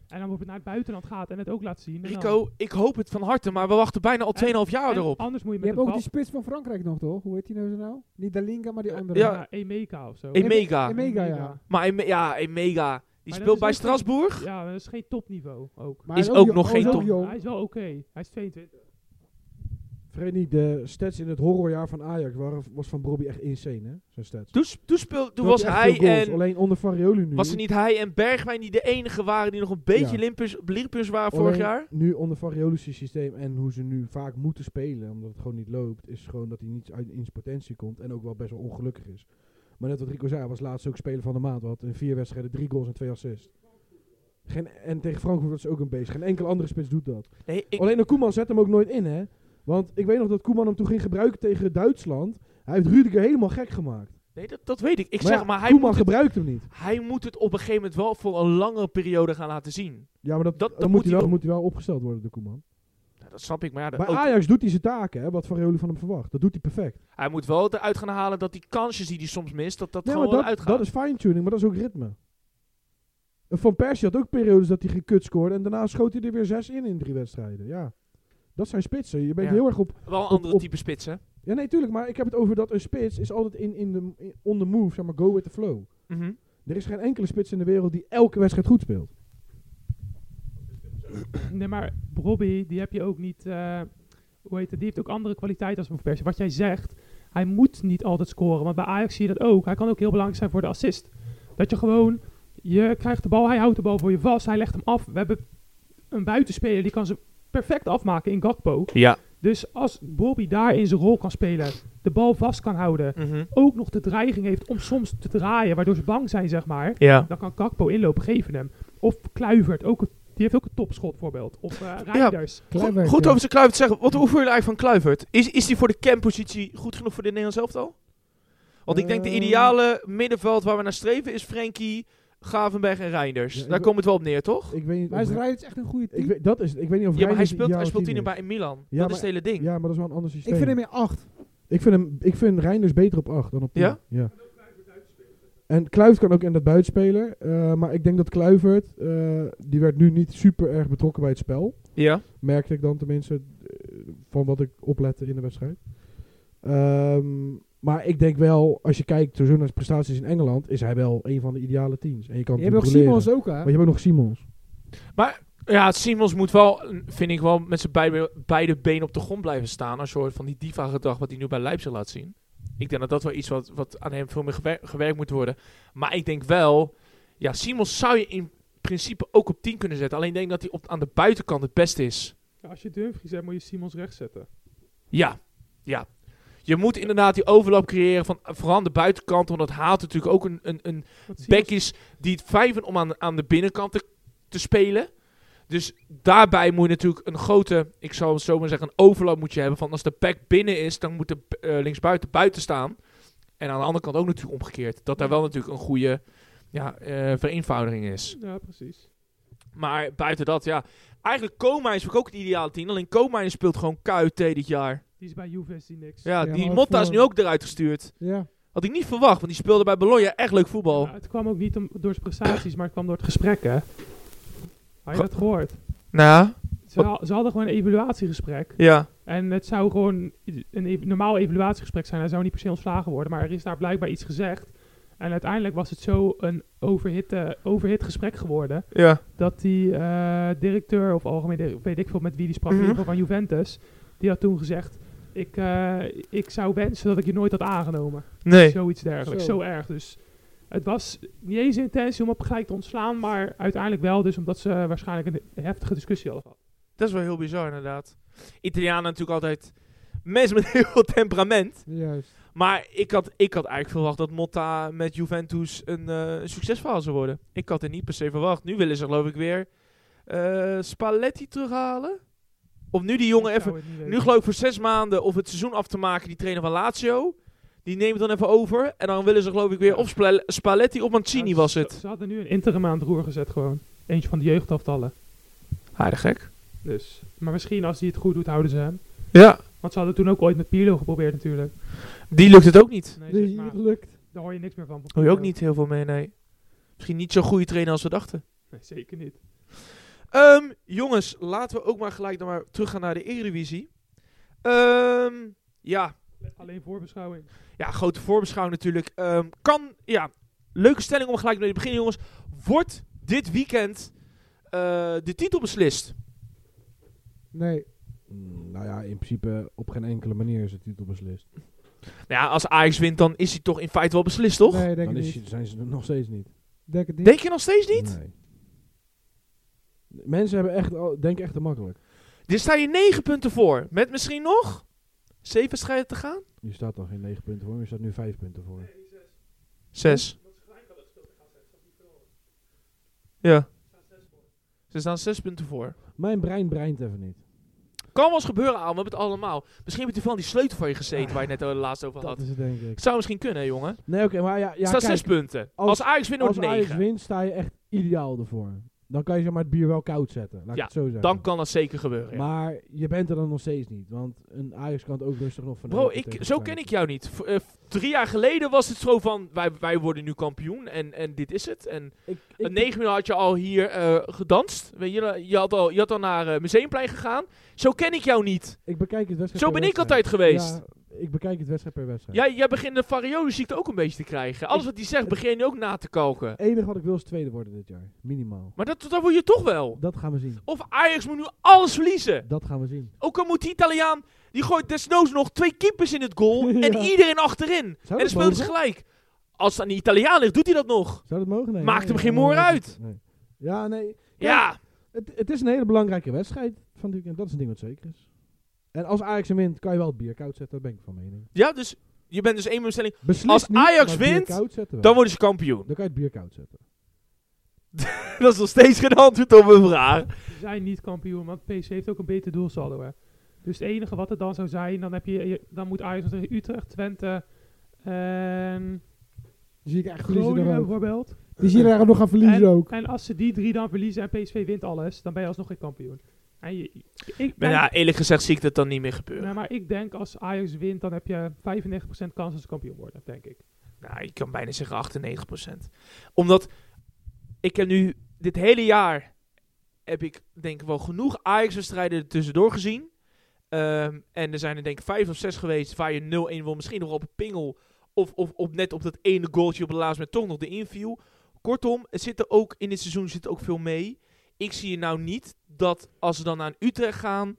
En dan wordt het naar het buitenland gaat en het ook laat zien. en dan-
Rico, ik hoop het van harte, maar we wachten bijna al 2,5 jaar
en
erop.
Anders moet je
Je
met
hebt
de
ook die
bal...
spits van Frankrijk nog, toch? Hoe heet die nou? Niet Dalinga, maar die andere.
Ja.
Emeka of zo.
Emeka.
Emeka, ja.
Maar Emega, die
dat
speelt
is
bij
ook
Strasbourg.
Ja, maar dat is geen topniveau ook.
Maar
Is
hij
ook
jong-
nog
hij is
geen
ook
top.
jong.
Hij is wel oké. Hij is 22.
Vergeet niet, de stats in het horrorjaar van Ajax was van Brobbey echt insane, hè? Zijn stats.
Toen was
had
hij
echt veel goals,
en...
alleen onder Farioli nu.
Was het niet hij en Bergwijn die de enige waren die nog een beetje limpers waren vorig
Alleen
jaar?
Nu onder Farioli's systeem en hoe ze nu vaak moeten spelen, omdat het gewoon niet loopt, is gewoon dat hij niet in zijn potentie komt en ook wel best wel ongelukkig is. Maar net wat Rico zei, hij was laatst ook speler van de maand. Wat in 4 wedstrijden 3 goals en 2 assists. En tegen Frankfurt was ook een beest. Geen enkele andere spits doet dat.
Nee,
Alleen de Koeman zet hem ook nooit in, hè? Want ik weet nog dat Koeman hem toen ging gebruiken tegen Duitsland. Hij heeft Rudiger helemaal gek gemaakt.
nee, dat weet ik. Ik
Maar
zeg
ja,
maar,
Koeman gebruikt hem niet.
hij moet het op een gegeven moment wel voor een langere periode gaan laten zien.
Ja, maar
Dat
dan
moet hij doen.
moet hij wel opgesteld worden, de Koeman.
Nou, dat snap ik, maar ja,
Bij Ajax doet hij zijn taken, hè? Wat Farioli van hem verwacht. Dat doet hij perfect.
hij moet wel eruit gaan halen dat die kansjes die hij soms mist, dat
Ja,
gewoon
maar
eruit gaat.
dat is fine-tuning, maar dat is ook ritme. Van Persie had ook periodes dat hij geen kut scoorde en daarna schoot hij er weer 6 in 3 wedstrijden. Ja, dat zijn spitsen. Je bent
Ja.
heel erg op...
Wel een andere
op-
type spits, hè?
Ja, nee, tuurlijk, maar ik heb het over dat een spits is altijd on the move, zeg maar, go with the flow.
Mhm.
Er is geen enkele spits in de wereld die elke wedstrijd goed speelt.
Nee, maar Robbie, die heb je ook niet... hoe heet het? Die heeft ook andere kwaliteiten als Van Persie. Wat jij zegt, hij moet niet altijd scoren. Want bij Ajax zie je dat ook. Hij kan ook heel belangrijk zijn voor de assist. Dat je gewoon... Je krijgt de bal, hij houdt de bal voor je vast. Hij legt hem af. We hebben een buitenspeler, die kan ze perfect afmaken in Gakpo.
Ja.
Dus als Bobby daar in zijn rol kan spelen, de bal vast kan houden,
Mhm.
ook nog de dreiging heeft om soms te draaien, waardoor ze bang zijn, zeg maar,
Ja.
dan kan Gakpo inlopen, geven hem. Of Kluivert, die heeft ook een topschot bijvoorbeeld. Of Reinders.
Kluivert,
Goed
ja.
over zijn Kluivert zeggen. Wat hoeveel jullie eigenlijk van Kluivert? Is die voor de campositie goed genoeg voor de Nederlands elftal? Want ik denk de ideale middenveld waar we naar streven is Frenkie, Gravenberg en Reinders.
Ja, ik
Daar
we-
komt het wel op neer, toch?
Ik weet niet
Maar
of
is Reinders echt een goede team?
ik weet niet of
Ja, maar hij
Reinders
speelt
ideaal
hier
team
bij
is.
in Milan.
Ja,
Dat
maar-
is het hele ding.
Ja, maar dat is wel een ander systeem.
Ik vind hem in 8.
Ik vind Reinders beter op 8 dan op 10.
Ja?
Ja. En Kluivert kan ook in dat buitenspeler. Maar ik denk dat Kluivert, die werd nu niet super erg betrokken bij het spel.
Ja.
Merkte ik dan tenminste van wat ik oplette in de wedstrijd. Maar ik denk wel, als je kijkt sowieso naar de prestaties in Engeland, is hij wel een van de ideale teams. En je kan
Je hebt ook
natuurlijk
Simons
roleren.
ook, hè?
Maar je hebt ook nog Simons.
Maar ja, Simons moet wel, vind ik wel, met zijn beide benen op de grond blijven staan. Als soort van die diva-gedrag wat hij nu bij Leipzig laat zien. Ik denk dat dat wel iets wat aan hem veel meer gewerkt moet worden. Maar ik denk wel, ja, Simons zou je in principe ook op 10 kunnen zetten. Alleen ik denk dat hij aan de buitenkant het beste is.
Ja, als je Dumfries hebt, moet je Simons rechts zetten.
Ja, ja. Je moet inderdaad die overlap creëren van vooral aan de buitenkant. Want dat haalt natuurlijk ook een
Want Simons-
back is die het vijf vindt om aan de binnenkant te spelen. Dus daarbij moet je natuurlijk een grote, ik zou het zo maar zeggen, een overlap moet je hebben. Van als de back binnen is, dan moet de linksbuiten buiten staan. En aan de andere kant ook natuurlijk omgekeerd. Dat daar wel natuurlijk een goede vereenvoudiging is.
Ja, precies.
Maar buiten dat, ja. Eigenlijk Koeman is ook het ideale team. Alleen Koeman speelt gewoon KUT dit jaar.
Die is bij Juve is die niks.
Ja,
Ja,
die
maar
Motta is
voor-
nu ook eruit gestuurd.
Ja.
Had ik niet verwacht, want die speelde bij Bologna echt leuk voetbal.
Ja, het kwam ook niet door zijn prestaties, maar het kwam door het gesprek, hè. Had je dat gehoord?
Nou,
Ze hadden gewoon een evaluatiegesprek.
ja.
En het zou gewoon een normaal evaluatiegesprek zijn. Hij zou niet per se ontslagen worden. Maar er is daar blijkbaar iets gezegd. En uiteindelijk was het zo een overhit gesprek geworden.
Ja.
Dat die directeur, of algemeen, weet ik veel met wie die sprak, in ieder geval van Juventus. Die had toen gezegd, ik zou wensen dat ik je nooit had aangenomen.
Nee.
Zoiets dergelijks,
Zo.
zo erg. Dus het was niet eens de intentie om op gelijk te ontslaan. Maar uiteindelijk wel, dus omdat ze waarschijnlijk een heftige discussie hadden gehad.
Dat is wel heel bizar inderdaad. Italianen natuurlijk altijd mensen met heel veel temperament.
Juist.
Maar ik had eigenlijk verwacht dat Motta met Juventus een succesverhaal zou worden. Ik had het niet per se verwacht. Nu willen ze geloof ik weer Spalletti terughalen. Of nu die jongen
Ik zou
even...
het niet weten.
Nu geloof ik voor 6 maanden of het seizoen af te maken, die trainer van Lazio. Die neemt dan even over. En dan willen ze geloof ik weer of Spalletti of Mancini
Ja,
was het.
Ze hadden nu een interim aan het roer gezet gewoon. Eentje van de jeugdaftallen.
Aardig gek.
Dus. Maar misschien als hij het goed doet, houden ze hem.
Ja,
Want ze hadden toen ook ooit met Pirlo geprobeerd natuurlijk.
die lukt het ook niet.
Nee,
Die
zeg maar,
lukt.
daar hoor je niks meer van.
Hoor je ook niet heel veel mee, nee. Misschien niet zo'n goede trainer als we dachten.
Nee, zeker niet.
Jongens, laten we ook maar gelijk dan maar teruggaan naar de Eredivisie. Ja,
Alleen voorbeschouwing.
ja, grote voorbeschouwing natuurlijk. Leuke stelling om gelijk mee te beginnen, jongens. Wordt dit weekend de titel beslist?
Nee.
Nou ja, in principe op geen enkele manier is de titel beslist.
Nou ja, als Ajax wint, dan is hij toch in feite wel beslist, toch?
Nee, denk
Dan
ik niet.
zijn ze er nog steeds niet.
Denk het niet.
Denk je nog steeds niet?
Nee. Mensen denken echt te makkelijk.
Dit sta je 9 punten voor. Met misschien nog 7 wedstrijden te gaan?
Je staat al geen 9 punten voor, maar je staat nu 5 punten voor.
6. Ja. Ze staan 6 punten voor.
Mijn brein breint even niet.
Kan wel eens gebeuren, Al. We hebben het allemaal. Misschien heb je van die sleutel van je gezeten waar je net laatst over
Dat
had.
is het, denk ik.
Het zou misschien kunnen, hè, jongen.
Nee, oké, maar ja,
Er staat
kijk,
6 punten.
als-
Als Ajax wint, wordt
als
het
Ajax
9.
wint, sta je echt ideaal ervoor. Dan kan je zeg maar het bier wel koud zetten. Laat ik
Ja,
het zo zeggen.
Dan kan dat zeker gebeuren. Ja.
Maar je bent er dan nog steeds niet. Want een Ajax kan het ook rustig nog van.
Bro, zo ken ik jou niet. 3 jaar geleden was het zo van, wij worden nu kampioen en dit is het. En 9 minuten had je al hier gedanst. Weet je, je had al naar Museumplein gegaan. Zo ken ik jou niet.
Ik bekijk het wedstrijd
Zo
per
ben ik
wedstrijd.
altijd geweest.
Ja, ik bekijk het wedstrijd per wedstrijd.
Jij begint de Farioli-ziekte ook een beetje te krijgen. Alles wat hij zegt, begin je ook na te kalken.
Het enige wat ik wil is tweede worden dit jaar. Minimaal.
Maar dat word je toch wel.
Dat gaan we zien.
Of Ajax moet nu alles verliezen.
Dat gaan we zien.
Ook al moet die Italiaan, die gooit desnoods nog 2 keepers in het goal en
Ja.
iedereen achterin. En dan
dat
speelt ze
mogen?
gelijk. Als het aan die Italiaan ligt, doet hij dat nog.
Zou dat mogen? Nee.
Maakt
Nee,
hem geen
nee,
moer
nee,
uit.
nee. Ja, nee. Kijk,
Ja.
Het is een hele belangrijke wedstrijd van het weekend. Dat is een ding wat zeker is. En als Ajax hem wint, kan je wel het bier koud zetten. Dat ben ik van mening.
Ja, dus je bent dus één bestelling.
Beslist
Als
niet,
Ajax
maar het bier
wint,
koud zetten wel.
Dan worden ze kampioen.
Dan kan je het bier koud zetten.
Dat is nog steeds geen antwoord op mijn vraag.
Ze zijn niet kampioen, want PSV heeft ook een beter doelsaldo. Hè. Dus het enige wat het dan zou zijn, dan moet Ajax nog tegen Utrecht, Twente en
Die zie ik echt verliezen
Groningen
er ook.
bijvoorbeeld.
Die zie je daar nog gaan verliezen ook.
En als ze die 3 dan verliezen en PSV wint alles, dan ben je alsnog geen kampioen. En ik
Maar
denk,
ja, eerlijk gezegd zie ik dat dan niet meer gebeuren.
nou, maar ik denk als Ajax wint, dan heb je 95% kans dat ze kampioen worden, denk ik.
Nou, ik kan bijna zeggen 98%. Omdat ik heb nu dit hele jaar heb ik denk ik wel genoeg Ajax-wedstrijden er tussendoor gezien. En er zijn er denk ik 5 of 6 geweest waar je 0-1 wil. Misschien nog op een pingel of net op dat ene goaltje op het laatste moment toch nog de inviel. Kortom, het zit er ook in dit seizoen zit er ook veel mee. Ik zie je nou niet dat als ze dan naar een Utrecht gaan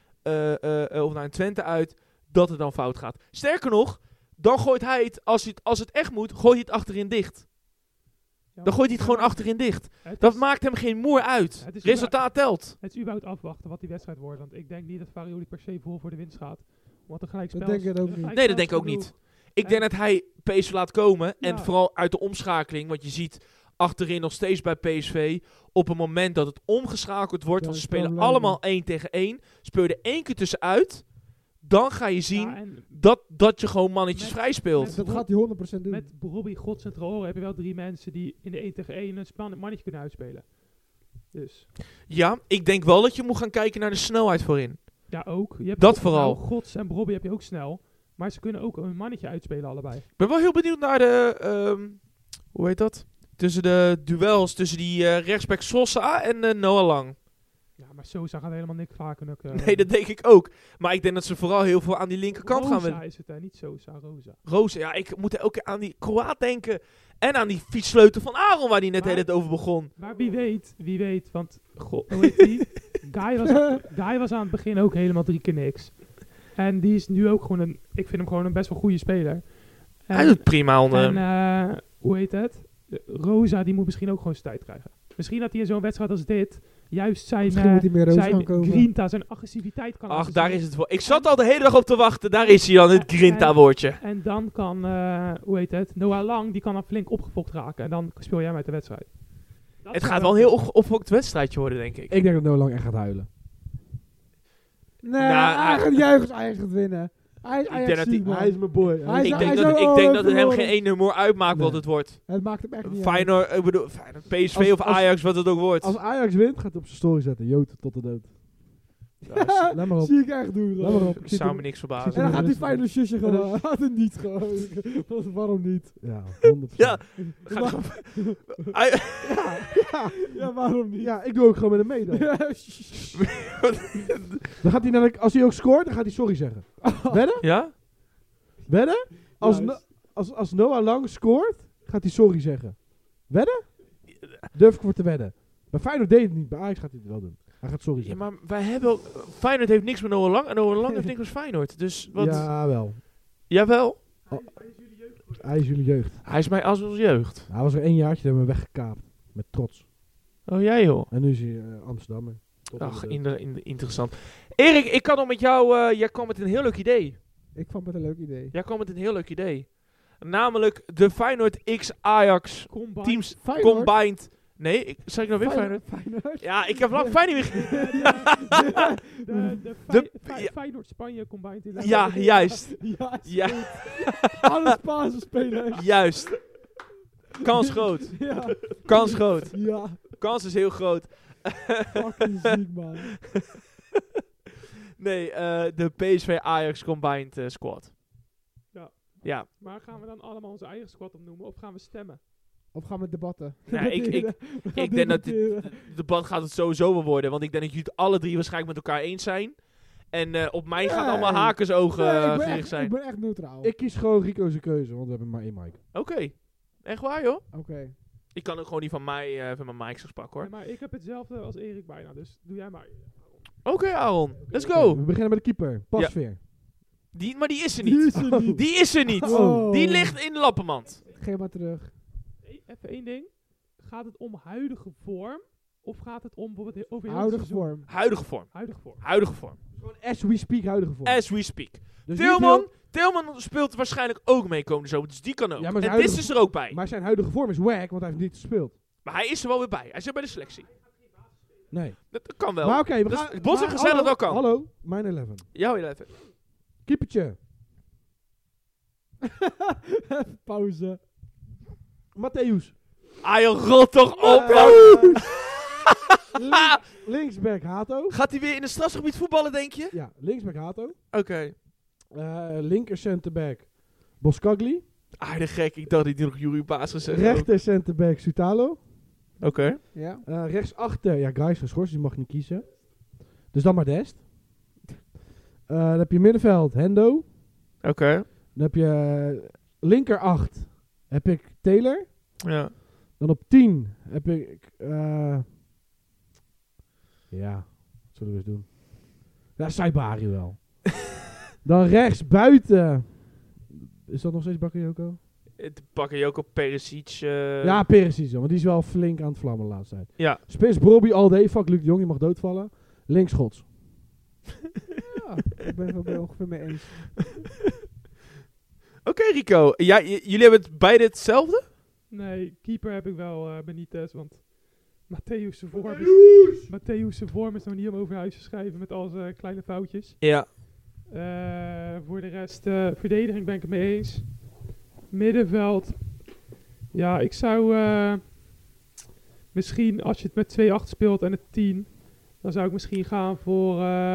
of naar een Twente uit, dat het dan fout gaat. Sterker nog, dan gooit hij het, als het echt moet, gooit hij het achterin dicht.
Ja,
Dan gooit hij het gewoon achterin dicht.
Het
Dat
is-
maakt hem geen moer uit.
Het is
Resultaat telt.
Het is überhaupt afwachten wat die wedstrijd wordt. Want ik denk niet dat Farioli per se vol voor de winst gaat. Want een gelijkspel
Dat denk ik ook niet.
Nee, dat denk ik ook niet. Ik denk dat hij PSV laat komen. En
Ja.
vooral uit de omschakeling. Want je ziet achterin nog steeds bij PSV. Op het moment dat het omgeschakeld wordt.
Ja,
Want ze
dat is
spelen
gewoon
allemaal 1 tegen 1. Speel je er 1 keer tussenuit. Dan ga je zien
Ja, en
dat je gewoon mannetjes
Met-
vrij speelt.
met-
Dat gaat hij 100% doen.
met Robbie God centraal heb je wel 3 mensen die in de 1 tegen 1 een spannend mannetje kunnen uitspelen. Dus
Ja, ik denk wel dat je moet gaan kijken naar de snelheid voorin.
ja, ook. Je hebt
Dat vooral.
Gods en Robbie heb je ook snel. Maar ze kunnen ook een mannetje uitspelen allebei.
Ik ben wel heel benieuwd naar de... hoe heet dat? Tussen de duels tussen die rechtsback Sosa en Noah Lang.
Ja, maar Sosa gaat helemaal niks vaak kunnen.
Nee, dat denk ik ook. Maar ik denk dat ze vooral heel veel aan die linkerkant gaan.
Rosa is het, hè? Niet Sosa, Rosa.
Roos, ja, ik moet ook aan die Kroaat denken. En aan die fietssleutel van Aaron, waar die net de hele tijd over begon.
Maar wie weet, want hoe heet die? Guy was aan het begin ook helemaal 3 keer niks. En die is nu ook gewoon ik vind hem gewoon een best wel goede speler. En,
Hij doet prima onder.
en hoe heet het? Rosa, die moet misschien ook gewoon zijn tijd krijgen. Misschien dat hij in zo'n wedstrijd als dit juist zijn,
Misschien moet hij meer roos gaan
zijn
komen.
grinta, zijn agressiviteit kan
Ach,
laten
daar
zien.
is het voor. Ik zat al de hele dag op te wachten. Daar is hij dan, het Grinta-woordje.
En dan kan, hoe heet het? Noah Lang, die kan dan flink opgefokt raken. En dan speel jij hem uit de wedstrijd. Dat
Het
zou
gaat wel een heel opgefokt wedstrijdje worden, denk ik.
Ik denk dat Noah Lang echt gaat huilen.
Nee,
Nou,
hij gaat juichen als Ajax gaat winnen. Hij is
denk
Ajax
dat hij-
man.
Hij is mijn boy.
Hij is-
Ik denk
hij
dat,
zou-
ik denk dat het hem
verloren.
geen ene moer uitmaakt wat
Nee.
het wordt.
Het maakt hem echt niet uit.
Feyenoord, ik bedoel, Feyenoord, PSV
Als-
of Ajax, wat het ook wordt.
Als Ajax wint, gaat hij op zijn story zetten. Jood tot de dood. Laat maar op.
Zie ik echt doen.
Laat maar op. Ik zit
Zou
er-
me niks
En
verbazen.
dan gaat die fijne zusje gewoon. Had het niet gewoon. Waarom niet?
Ja, 100%.
Ja.
Ja, waarom niet?
Ja, ik doe ook gewoon met hem mee dan.
Ja,
Dan gaat hij namelijk, als hij ook scoort, dan gaat hij sorry zeggen. Wedden?
Ja?
Wedden? Als,
Juist.
als Noah Lang scoort, gaat hij sorry zeggen. Wedden? Durf ik voor te wedden. Bij Feyenoord deed het niet, bij Ajax gaat hij het wel doen. Hij gaat sorry
Ja,
zeggen.
maar wij hebben ook... Feyenoord heeft niks met Noah Lang en Noah Lang heeft niks met Feyenoord. Dus wat...
Ja, wel.
Jawel.
Hij is jullie jeugd.
Hij is mij als onze jeugd.
Hij was er 1 jaartje, hebben we hem weggekaapt. Met trots.
Oh, jij joh.
En nu is hij Amsterdammer. Tot
Ach,
in de-
interessant. Erik, ik kan nog met jou... jij kwam met een heel leuk idee.
Ik vond het een leuk idee.
Jij kwam met een heel leuk idee. Namelijk de Feyenoord x Ajax
Combine.
teams
Feyenoord?
combined. Nee, zeg ik nou weer Feyenoord?
Feyenoord.
Ja, ik heb lang Feyenoord niet meer...
De Feyenoord-Spanje combined. in
Ja, juist.
Ja,
Ja,
alle Spaanse spelers.
juist. Kans groot.
Ja,
Kans groot.
ja.
Kans is heel groot.
Fucking ziek, man.
Nee, de PSV Ajax combined squad.
Ja.
Ja.
Maar gaan we dan allemaal onze eigen squad opnoemen of gaan we stemmen?
Of gaan we debatten?
Nee, ik denk dat het debat gaat het sowieso wel worden. Want ik denk dat jullie het alle drie waarschijnlijk met elkaar eens zijn. En op mij gaan allemaal
Nee.
hakersogen
ik
gericht zijn.
ben echt neutraal.
Ik kies gewoon Rico's keuze, want we hebben maar 1 mic.
Oké. Echt waar, joh?
Oké.
Ik kan ook gewoon die van mij, van mijn mics pakken, hoor.
Ja, maar ik heb hetzelfde als Erik bijna, dus doe jij maar.
Oké, Aaron. Let's
Oké,
go.
we beginnen met de keeper. Pasveer.
Maar die is er
Die
niet.
is er niet.
Die is er niet.
Oh.
Die ligt in de lappenmand.
Geef maar terug.
Even één ding. Gaat het om huidige vorm of gaat het om bijvoorbeeld over heel het
Huidige
seizoen?
vorm.
Huidige vorm.
Huidige vorm.
Huidige vorm.
Gewoon as we speak, huidige vorm.
As we speak.
Dus
Tilman speelt waarschijnlijk ook mee komende zomer, dus die kan ook.
Ja, maar
En
zijn
dit
huidige-
is er ook bij.
Maar zijn huidige vorm is wack, want hij heeft niet gespeeld.
Maar hij is er wel weer bij. Hij zit bij de selectie.
Nee.
Dat kan wel.
Maar oké, we
Dus
gaan...
het Bos en
maar
Gezellig
hallo,
wel kan.
Hallo, mijn 11.
Jouw heel even.
Keepertje.
Pauze.
Matthäus.
Ah, je rot toch op, joh.
Linksback Hato.
Gaat hij weer in het strafgebied voetballen, denk je?
Ja, linksback Hato.
Oké.
Linker centerback Boskagli.
Ah, de gek. Ik dacht dat hij nog Yuri Baas gezegd.
Rechter centerback Sutalo.
Oké.
Ja.
Rechtsachter, ja, Grijs geschorst, die mag niet kiezen. Dus dan maar Dest. Dan heb je middenveld Hendo.
Oké.
Dan heb je linker 8 heb ik Taylor.
Ja.
Dan op 10 heb ik... ja, wat zullen we eens doen? Ja, Saibari wel. Dan rechts buiten... Is dat nog steeds Bakayoko?
Bakayoko, Perisic.
Ja, Perisic, want die is wel flink aan het vlammen de laatste tijd.
Ja.
Spits Bobby Alde, fuck Luc de Jong, je mag doodvallen. Links Schots.
Ja, ik ben het wel ongeveer mee eens.
Oké, Rico. Ja, jullie hebben het beide hetzelfde?
Nee, keeper heb ik wel Benitez, want Matthäus' vorm is nog niet om over huis te schrijven met al zijn kleine foutjes.
Ja.
Voor de rest, verdediging ben ik het mee eens. Middenveld, ja, ik zou misschien als je het met 2 achter speelt en het 10, dan zou ik misschien gaan voor,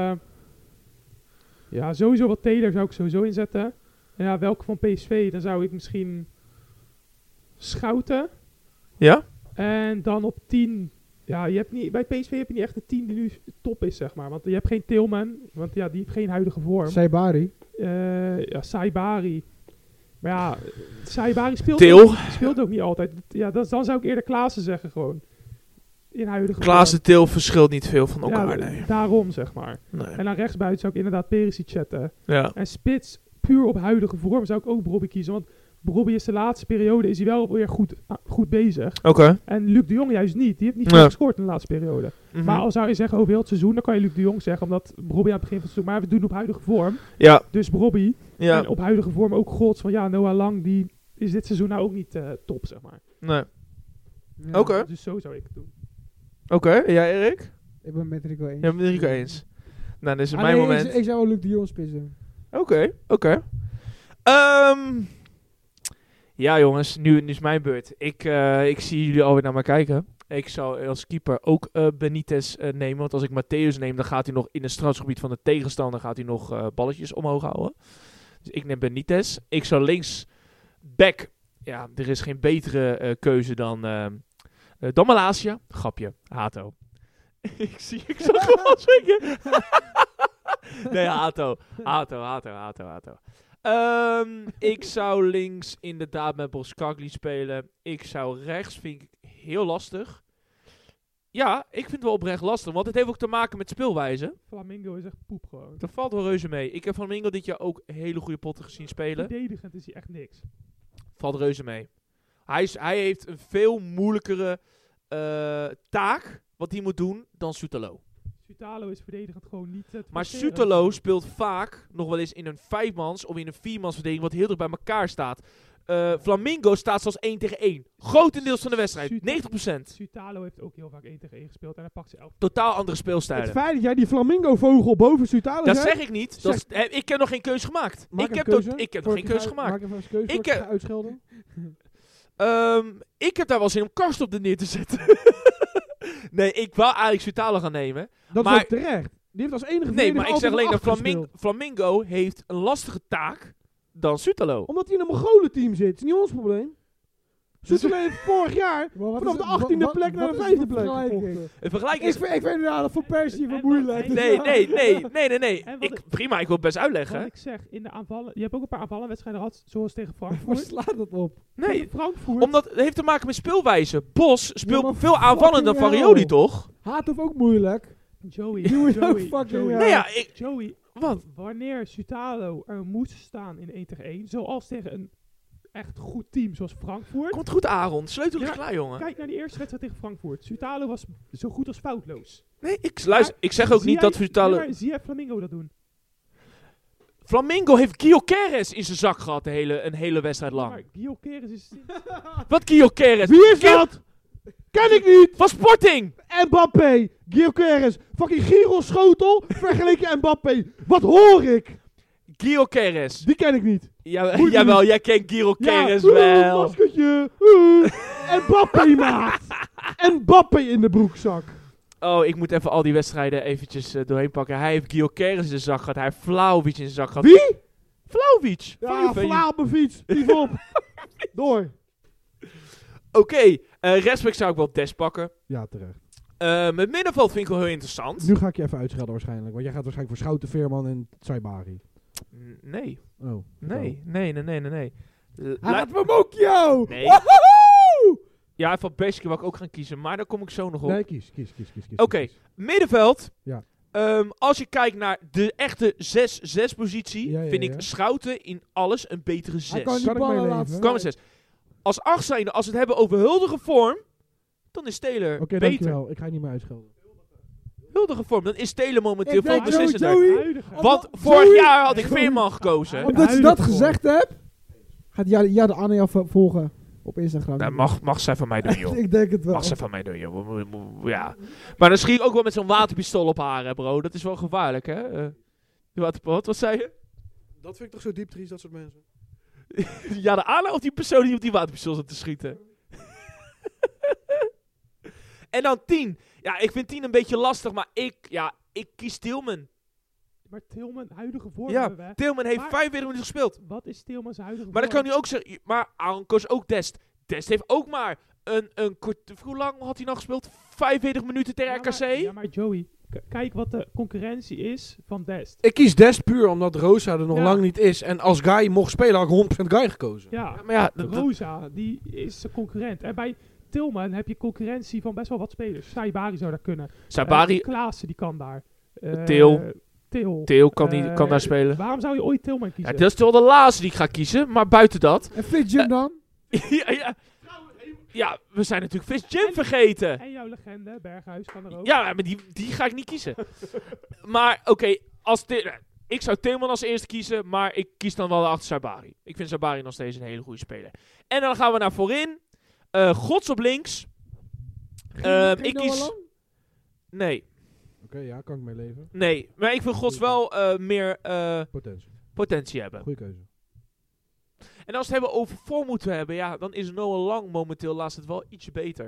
ja, sowieso wat Taylor zou ik sowieso inzetten. En ja, welke van PSV, dan zou ik misschien Schouten.
Ja?
En dan op 10. Ja, je hebt niet, bij PSV heb je niet echt een 10 die nu top is, zeg maar. Want je hebt geen Tilman, want ja, die heeft geen huidige vorm.
Saibari.
Ja, Saibari. Maar ja, Saibari speelt ook niet altijd. Ja, dan zou ik eerder Klaassen zeggen gewoon. In huidige
Klaassen Til verschilt niet veel van
vorm.
elkaar,
Ja,
nee.
daarom, zeg maar.
Nee.
En dan rechtsbuiten zou ik inderdaad Perisic zetten.
Ja.
En spits, puur op huidige vorm, zou ik ook Brobbey kiezen. Want Brobbey is de laatste periode is hij wel weer goed bezig.
Oké.
En Luc de Jong juist niet. Die heeft niet
Nee.
veel gescoord in de laatste periode.
Mhm.
Maar al zou je zeggen over heel het seizoen, dan kan je Luc de Jong zeggen. Omdat Brobbey aan het begin van het seizoen, maar we doen op huidige vorm.
Ja.
Dus Brobbey.
Ja.
En op huidige vorm ook Gods van ja, Noah Lang, die is dit seizoen nou ook niet top, zeg maar.
Nee.
Ja.
Oké.
Dus zo zou ik het doen.
Oké. Ja, Erik?
Ik ben met Rico eens.
Ja, met Rico eens. Nou, dit is
Ah,
mijn
nee,
moment.
Ik zou wel Luc de Jong spitsen.
Oké. Ja, jongens, nu is mijn beurt. Ik zie jullie alweer naar mij kijken. Ik zou als keeper ook Benitez nemen. Want als ik Matthäus neem, dan gaat hij nog in het strafgebied van de tegenstander gaat hij nog balletjes omhoog houden. Dus ik neem Benitez. Ik zou links back. Ja, er is geen betere keuze dan Malasia. Grapje, Hato. ik zag gewoon zeggen. Nee, Hato. Ik zou links inderdaad met Boskagli spelen. Ik zou rechts, vind ik heel lastig. Ja, ik vind het wel oprecht lastig, want het heeft ook te maken met speelwijze.
Flamingo is echt poep gewoon.
Dat valt wel reuze mee. Ik heb Flamingo dit jaar ook hele goede potten gezien spelen.
Verdedigend is hij echt niks.
Valt reuze mee. Hij heeft een veel moeilijkere taak wat hij moet doen dan Soetalo.
Soetalo is verdedigend gewoon niet te
Maar
presteren.
Soetalo speelt vaak nog wel eens in een 5-mans of in een 4-mans verdediging wat heel dicht bij elkaar staat. Flamingo staat zelfs 1 tegen 1. Grotendeels van de wedstrijd. 90%.
Soetalo heeft ook heel vaak 1 tegen 1 gespeeld en hij pakt ze 11.
Totaal andere
Het
speelstijlen.
feit dat jij die flamingo-vogel boven Sutalo
Dat
zet,
zeg ik niet. Ik heb nog geen keuze gemaakt.
maak
Ik
een
heb
keuze.
nog geen keuze gemaakt.
Maak even een keuze
Ik
voordat ik
heb-
ga uitschelden.
Ik heb daar wel zin om Karst op de neer te zetten. Nee, ik wou eigenlijk Soetalo gaan nemen.
Dat
Maar-
is ook terecht. Die heeft als enige
Nee, maar ik zeg alleen dat
Flamingo.
Flamingo heeft een lastige taak dan Soetalo.
Omdat hij in een Mongolen-team zit. is niet ons probleem. Soetalo heeft vorig jaar vanaf de 18e plek naar de 5e plek gevochten.
Een vergelijking
Ik
is...
vind inderdaad dat voor Persie wat
En
moeilijk.
wat-
Nee.
En wat
Prima, ik wil het best uitleggen.
Wat ik zeg, in de aanvallen... Je hebt ook een paar aanvallenwedstrijden gehad, zoals tegen
Waar
Frankfurt.
slaat dat op?
Nee,
Tegen Frankfurt.
omdat het heeft te maken met speelwijze. Bos speelt
maar
veel aanvallender dan
fucking
Farioli,
hell.
toch?
Haat of ook moeilijk.
Joey.
Die moet ook
Joey.
fucking
Joey.
hell.
Nee, ja,
Joey,
Wat?
wanneer Soetalo er moest staan in 1 tegen 1, zoals tegen een echt goed team zoals Frankfurt.
Komt goed, Aaron. Sleutel is
Ja,
klaar, jongen.
Kijk naar die eerste wedstrijd tegen Frankfurt. Soetalo was zo goed als foutloos.
Nee, ik zeg ook
Zie
niet
jij-
dat Soetalo...
Nee, maar zie jij Flamingo dat doen?
Flamingo heeft Gyökeres in zijn zak gehad een hele wedstrijd lang.
Maar Gyökeres is...
Wat Gyökeres?
Wie is dat? Ken ik niet!
Van Sporting!
Mbappé! Gyökeres! Fucking Giros Schotel vergeleken Mbappé. Wat hoor ik?
Gyökeres.
Die ken ik niet.
Jawel, jij kent Gyökeres
Ja,
wel.
maskertje. Mbappé, maat. Mbappé in de broekzak.
Oh, ik moet even al die wedstrijden eventjes doorheen pakken. Hij heeft Gyökeres in zijn zak gehad. Hij heeft Vlahovic in zijn zak gehad.
Wie?
Vlahovic.
Ja, Vla op mijn fiets. Dief op. Door.
Oké, rechtsback zou ik wel Des pakken.
Ja, terecht.
Met middenveld vind ik wel heel interessant.
Nu ga ik je even uitschelden waarschijnlijk. Want jij gaat waarschijnlijk voor Schouten, Veerman en Saibari.
Nee.
Oh.
Nee.
Hij gaat voor Mokio!
Nee. Ja, van Beske wou ik ook gaan kiezen, maar daar kom ik zo nog op.
Nee, kies.
Oké. Middenveld.
Ja.
Als je kijkt naar de echte 6-6 positie,
Ja,
vind
ja.
ik Schouten in alles een betere 6.
Hij kan die
Kan ik
ballen
meeleven?
laten
Kwam een
staan.
6. Als 8 zijnde, als we het hebben over huldige vorm, dan is Taylor
Oké,
beter.
dankjewel. Ik ga je niet meer uitschelden.
Huldige vorm, dan is Taylor momenteel
Ik
veel
denk
beslissender.
Joey.
Huidige.
Want
Joey.
vorig jaar had ik
Joey.
Veerman gekozen.
Omdat je
Huidige
dat
vorm.
gezegd hebt, gaat jij de Anne jou volgen op Instagram.
Nou, mag zij van mij doen, joh.
Ik denk het wel.
Mag ze van mij doen, joh. Ja. Maar dan schiet ik ook wel met zo'n waterpistool op haar, hè, bro. Dat is wel gevaarlijk, hè. Wat zei je?
Dat vind ik toch zo diep triest, dat soort mensen.
Ja, de Anna of die persoon die op die waterpistool zat te schieten? En dan 10. Ja, ik vind 10 een beetje lastig, maar ik kies Tilman.
Maar Tilman, huidige vorm
Ja,
hebben we, hè.
Tilman heeft
Maar-
45 minuten gespeeld.
Wat is Tilman's huidige
Maar dan
vorm?
kan u ook zeggen, maar Aaron koos ook Dest. Dest heeft ook maar een kort... Hoe lang had hij nou gespeeld? 45 minuten tegen RKC?
Ja, maar Joey, kijk wat de concurrentie is van Dest.
Ik kies Dest puur omdat Rosa er nog
Ja.
lang niet is. En als Guy mocht spelen, had ik 100% Guy gekozen.
Ja,
Maar ja,
Rosa, die is de concurrent. En bij Tilman heb je concurrentie van best wel wat spelers. Saibari zou daar kunnen.
Sabari,
Klaassen, die kan daar.
Theo kan daar spelen.
Waarom zou je ooit Tilman
Ja,
kiezen?
dat is toch wel de laatste die ik ga kiezen, maar buiten dat...
En Fitjum dan?
Ja, we zijn natuurlijk Vis Jim vergeten.
En jouw legende, Berghuis, kan er ook.
Ja, maar die ga ik niet kiezen. Maar oké, ik zou Tilman als eerste kiezen, maar ik kies dan wel achter Sabari. Ik vind Sabari nog steeds een hele goede speler. En dan gaan we naar voorin. Gods op links.
Geen
Ik
Noah
kies...
Lang?
Nee,
Oké, ja, kan ik mee leven.
nee. Maar ik vind Gods wel meer
Potentie.
potentie hebben.
Goeie keuze.
En als we het hebben over voor moeten hebben, ja, dan is Noah Lang momenteel laatst het wel ietsje beter.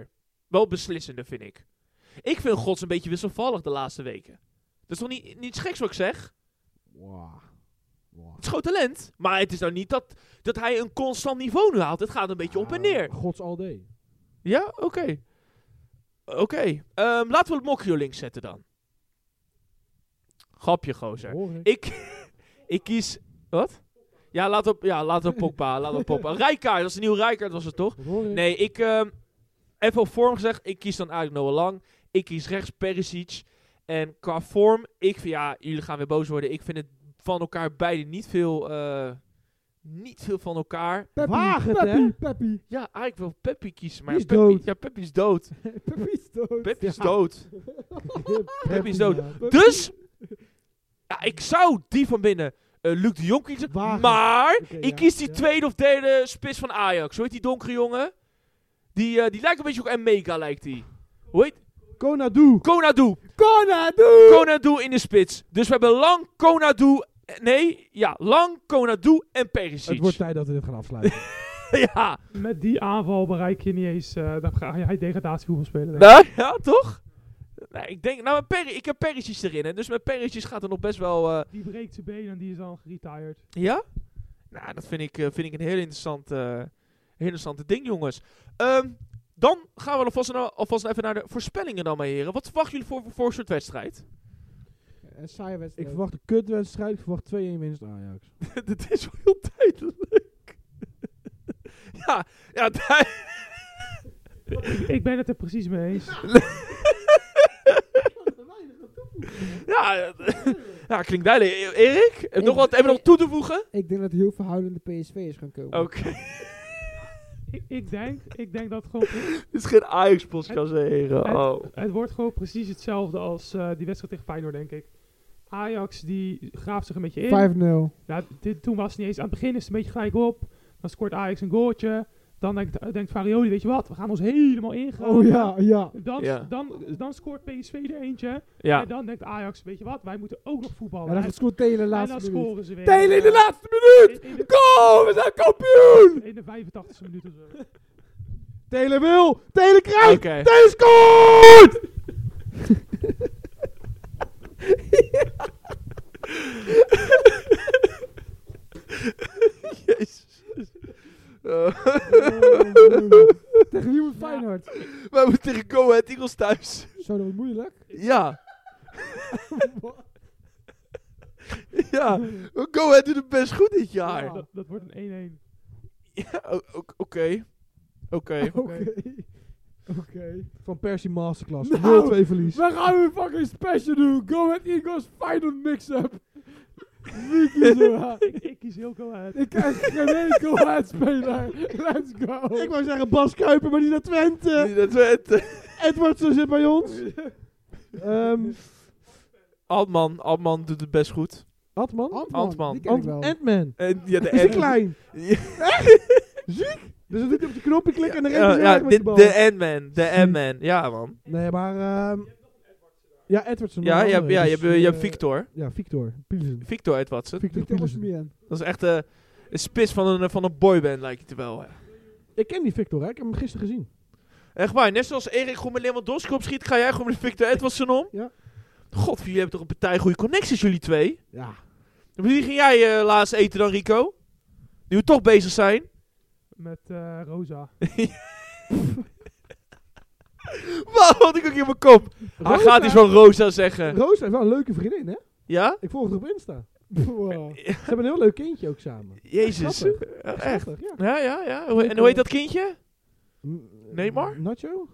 wel beslissender, vind ik. Ik vind Gods een beetje wisselvallig de laatste weken. Dat is toch niet geks wat ik zeg?
Wow.
Het is groot talent. Maar het is nou niet dat hij een constant niveau nu haalt. Het gaat een beetje op en neer.
Gods all day.
Ja? Oké. Laten we het Mokrio links zetten dan. Grapje, gozer.
Hoor ik.
Ik kies... Wat? Ja, laten we Pogba. Rijkaard, dat is een nieuwe Rijkaard, was het toch?
Wat hoor ik?
Nee, even op vorm gezegd, ik kies dan eigenlijk Noah Lang. Ik kies rechts Perisic. En qua vorm, jullie gaan weer boos worden. Ik vind het van elkaar beide niet veel van elkaar.
Peppy.
Ja, eigenlijk wil Peppi kiezen, maar
Die is
Peppi,
dood.
ja, Peppi is dood.
Peppy is dood.
Peppi is
Ja.
dood. Peppi is dood. Dus, ja, ik zou die van binnen Luc de Jong kiezen.
Wagen.
Maar,
Oké,
ik
ja,
kies die
ja.
tweede of derde spits van Ajax. Hoe heet die donkere jongen? Die lijkt een beetje op Mega, lijkt die. Hoe heet?
Konadu.
Konadu in de spits. Dus we hebben Lang, Konadu... Lang, Konadu en Perisic.
Het wordt tijd dat we dit gaan afsluiten.
Ja.
Met die aanval bereik je niet eens... dan ga hij degradatievoetbal spelen. denk ik.
Nou, ja, toch? Nee, ik denk... Nou, ik heb Perisic erin. Hè, dus met Perisic gaat er nog best wel...
Die breekt zijn been en die is dan geretired.
Ja? Nou, dat vind ik een heel interessante ding, jongens. Dan gaan we alvast even naar de voorspellingen dan, mijn heren. Wat verwachten jullie voor een soort wedstrijd?
Een saaie wedstrijd.
Ik verwacht een kutwedstrijd. Ik verwacht 2-1 winst Ajax.
Dat is wel heel tijdelijk. ja,
Ik ben het er precies mee eens.
ja, klinkt duidelijk. Erik, heb je nog toe te voegen?
Ik denk dat heel veel huilende PSV'ers gaan komen.
Oké.
Ik denk dat het gewoon...
Dit is geen Ajax-podcast, heren. Oh.
Het wordt gewoon precies hetzelfde als die wedstrijd tegen Feyenoord, denk ik. Ajax die graaft zich een beetje in.
5-0.
Ja, toen was het niet eens. Aan het begin is het een beetje gelijk op. Dan scoort Ajax een goaltje. Dan denkt Farioli, weet je wat, we gaan ons helemaal ingaan.
Oh ja.
Dan scoort PSV er eentje.
Ja.
En dan denkt Ajax, weet je wat, wij moeten ook nog voetballen.
En dan scoort Telen de
en
laatste
dan
minuut.
scoren ze weer.
Telen in de laatste minuut! Go, we zijn kampioen!
In de 85e minuut of zo.
Telen wil! Telen krijgt!
Oké.
Telen scoort!
Jezus.
Tegen wie moet Feyenoord?
Wij moeten tegen Go Ahead Eagles thuis.
Zo, dat wordt moeilijk.
Ja. Ja. Go Ahead doet het best goed dit jaar.
Ja.
Dat wordt een 1-1.
Ja, Oké.
Oké.
Van Persie Masterclass.
Nou,
0-2 verlies.
We gaan een fucking special doen. Go Ahead Eagles Feyenoord mix-up. Wie kiest er?
Ik kies heel Go Ahead.
Ik krijg geen ene Go Ahead speler. Let's go.
Ik wou zeggen Bas Kuiper, maar die naar Twente.
Dat werd...
Edwardsen zit bij ons.
Altman doet het best goed.
Atman?
Antman.
Die ken ik wel.
Ant-Man.
En ja, de
Is hij
Ant-
klein?
Ja.
Ziek? Dus dan doet hij op de knopje klikken en dan
Ja,
rent hij
ja,
weg met de bal.
de Ant-Man. De Ant-Man. Ja, man.
Nee, maar... ja, Edwardsen.
Ja,
nog
je
een andere.
hebt
Dus,
je hebt Victor.
Ja, Victor. Pilsen.
Victor Edwardsen.
Victor
Victor
Pilsen.
Osimhen.
Dat is echt een spits van een boyband, lijkt het wel. Hè.
Ik ken die Victor, hè. Ik heb hem gisteren gezien.
Echt waar, net zoals Erik gewoon met Lewandowski opschiet, ga jij gewoon met Victor Edwardsen om?
Ja.
God, jullie hebben toch een partij goede connecties, jullie twee?
Ja.
Met wie ging jij laatst eten dan, Rico? Nu we toch bezig zijn.
Met Rosa.
Wat had ik ook in mijn kop? Hij
Rosa?
gaat iets van Rosa zeggen.
Roos heeft wel een leuke vriendin, hè.
Ja?
Ik volg haar op Insta.
Wow.
Ze hebben een heel leuk kindje ook samen.
Jezus.
Grappig.
Echt?
Grappig, ja.
Ja. En hoe heet dat kindje? Neymar?
Nacho?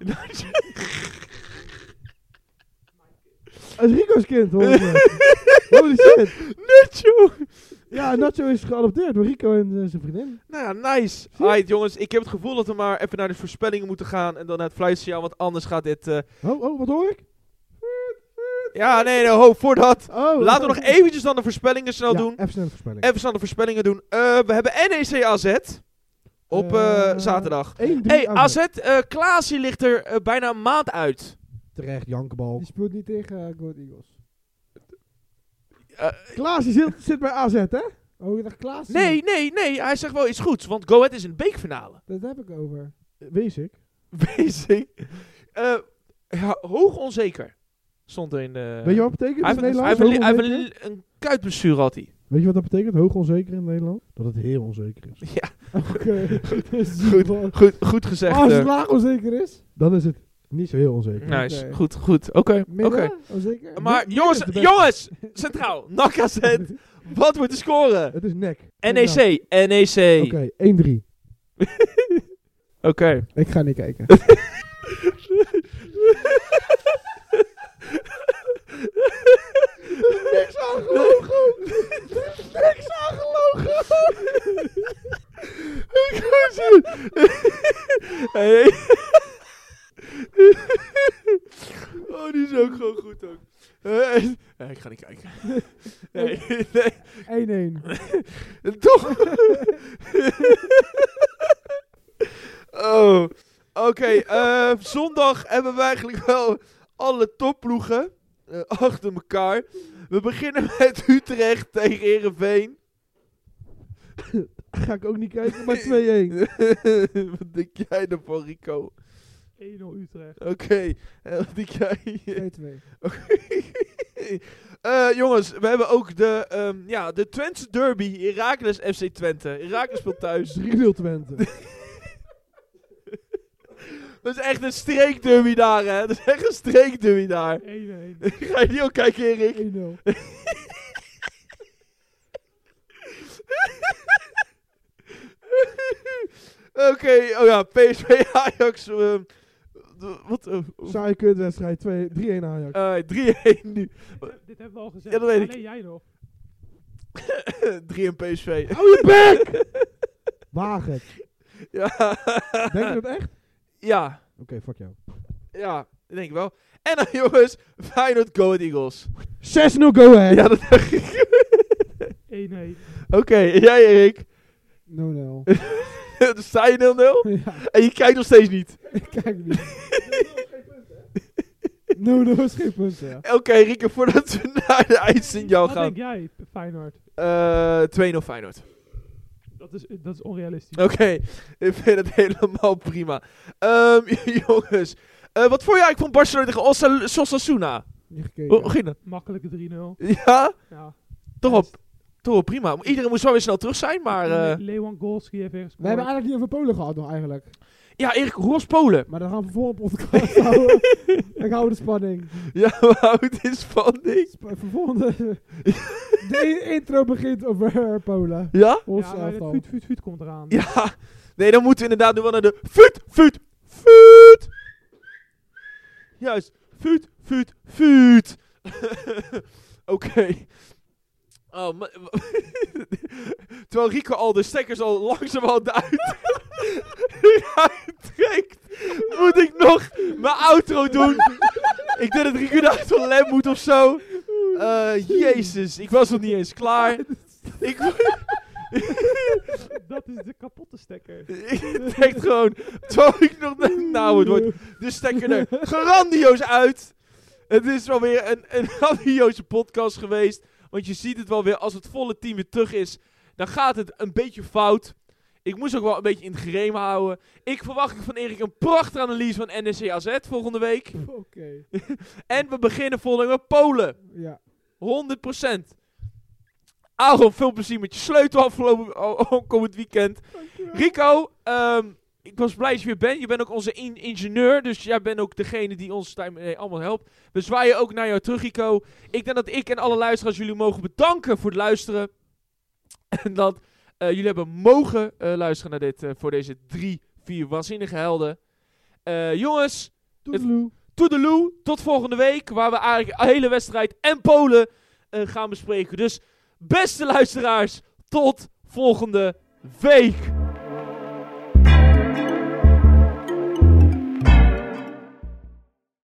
Dat is Rico's kind, hoor. Holy shit.
Nacho!
Ja, Nacho is geadopteerd door Rico en zijn vriendin.
Nou ja, nice. Alright, jongens. Ik heb het gevoel dat we maar even naar de voorspellingen moeten gaan. En dan naar het fluitsignaal, want anders gaat dit...
Wat hoor ik?
Ja, nee, voordat.
Oh,
Laten we nog eventjes dan de voorspellingen snel
ja,
doen.
Even snel de voorspelling.
Even snel de voorspellingen doen. We hebben NEC AZ op zaterdag.
1-3
Hey, AZ, Klaasie ligt er bijna een maand uit.
Terecht, Jankebal.
Die speelt niet tegen Go Ahead Eagles.
Klaas zit bij AZ, hè?
Oh, ik dacht Klaas.
Nee, hij zegt wel iets goeds, want Go Ahead is in de beekfinale.
Dat heb ik over.
Wees ik.
Wees ik. Hoog onzeker. Stond er in de...
Weet je wat dat betekent
Hij
in
heeft
Nederland?
hij
Hoog
heeft
onzeker?
een kuitblessure had hij.
Weet je wat dat betekent? Hoog onzeker in Nederland? Dat het heel onzeker is.
Ja,
Oké.
goed gezegd.
Als het laag onzeker is.
Dan is het niet zo heel onzeker.
Nice,
Oké.
goed. Oké.
Midden? Onzeker?
Maar
Midden
jongens,
is de beste.
jongens, centraal. NAC AZ, wat wordt de score?
Het is nek.
NEC.
Oké, 1-3.
Oké.
Ik ga niet kijken.
Niks aan gelogen! Niks aan gelogen!
Hey. Oh, die is ook gewoon goed ook. Nee, ik ga niet kijken. Nee.
1-1.
Toch? Oh. Oké, zondag hebben we eigenlijk wel alle topploegen achter elkaar. We beginnen met Utrecht tegen Heerenveen.
Ga ik ook niet kijken, maar 2-1.
Wat denk jij ervan, Rico?
1-0 Utrecht.
Oké, wat denk jij?
2-2.
Jongens, we hebben ook de Twentse derby. Heracles FC Twente. Heracles speelt thuis.
3-0 Twente.
Dat is echt een streekderby daar, hè? Dat is echt een streekderby daar.
1-1.
Ga je die ook kijken, Erik?
1-0.
Oké, oh ja, PSV Ajax. Wat?
Saaie kutwedstrijd, 3-1 Ajax.
3-1 nu.
Dit hebben we al gezegd.
Ja, dat weet ik.
Nee, jij nog.
3 en PSV.
Hou je bek! Waag het.
Ja.
Denk je dat echt?
Ja.
Oké, fuck jou.
Ja, dat denk ik wel. En dan jongens, Feyenoord Go Ahead Eagles.
6-0 go ahead.
Ja, dat dacht ik.
1-1.
Oké, en jij Erik?
0-0.
Dan sta je 0-0?
Ja,
En je kijkt nog steeds niet.
ik kijk niet. 0-0 is geen punt, ja.
Oké, Rieke, voordat we naar de eindsignaal
Wat
gaan.
denk jij, Feyenoord?
2-0 Feyenoord.
Dat is onrealistisch.
Oké, ik vind het helemaal prima. Jongens, wat vond je eigenlijk van Barcelona tegen Osasuna?
Niet gekeken.
Hoe ging dat?
Makkelijke 3-0.
Ja,
Ja.
toch wel prima. Iedereen moest wel weer snel terug zijn, maar...
Lewandowski heeft weer
We
gescoord.
hebben eigenlijk niet over Polen gehad nog eigenlijk.
ja, Erik, hoe was Polen?
Maar dan gaan we voor een podcast houden. Ik hou de spanning.
Ja, we houden dit spanning.
Vervolgende. De intro begint over Polen.
Ja?
Ons
Ja, maar
elftal.
het Vuut komt eraan.
Ja. Nee, dan moeten we inderdaad nu wel naar de Vuut. Juist. Vuut. Oké. Oh, terwijl Rico al de stekkers al langzamerhand uittrekt, moet ik nog mijn outro doen. Ik denk dat Rico eruit van lem moet of zo. Jezus, ik was nog niet eens klaar.
Dat is de kapotte stekker.
Ik denk gewoon, terwijl ik nog nou, het wordt de stekker er grandioos uit. Het is wel weer een grandioze podcast geweest. Want je ziet het wel weer, als het volle team weer terug is, dan gaat het een beetje fout. Ik moest ook wel een beetje in het gereem houden. Ik verwacht van Erik een prachtige analyse van NEC AZ volgende week.
Oké.
En we beginnen volgende week met Polen.
Ja.
100%. Aaron, veel plezier met je sleutel komend weekend. Rico, ik was blij dat je weer bent. Je bent ook onze ingenieur, dus jij bent ook degene die ons allemaal helpt. We zwaaien ook naar jou terug, Rico. Ik denk dat ik en alle luisteraars jullie mogen bedanken voor het luisteren. En dat jullie hebben mogen luisteren naar voor deze 3-4 waanzinnige helden. Jongens, toedeloe, tot volgende week, waar we eigenlijk de hele wedstrijd en Polen gaan bespreken. Dus beste luisteraars, tot volgende week.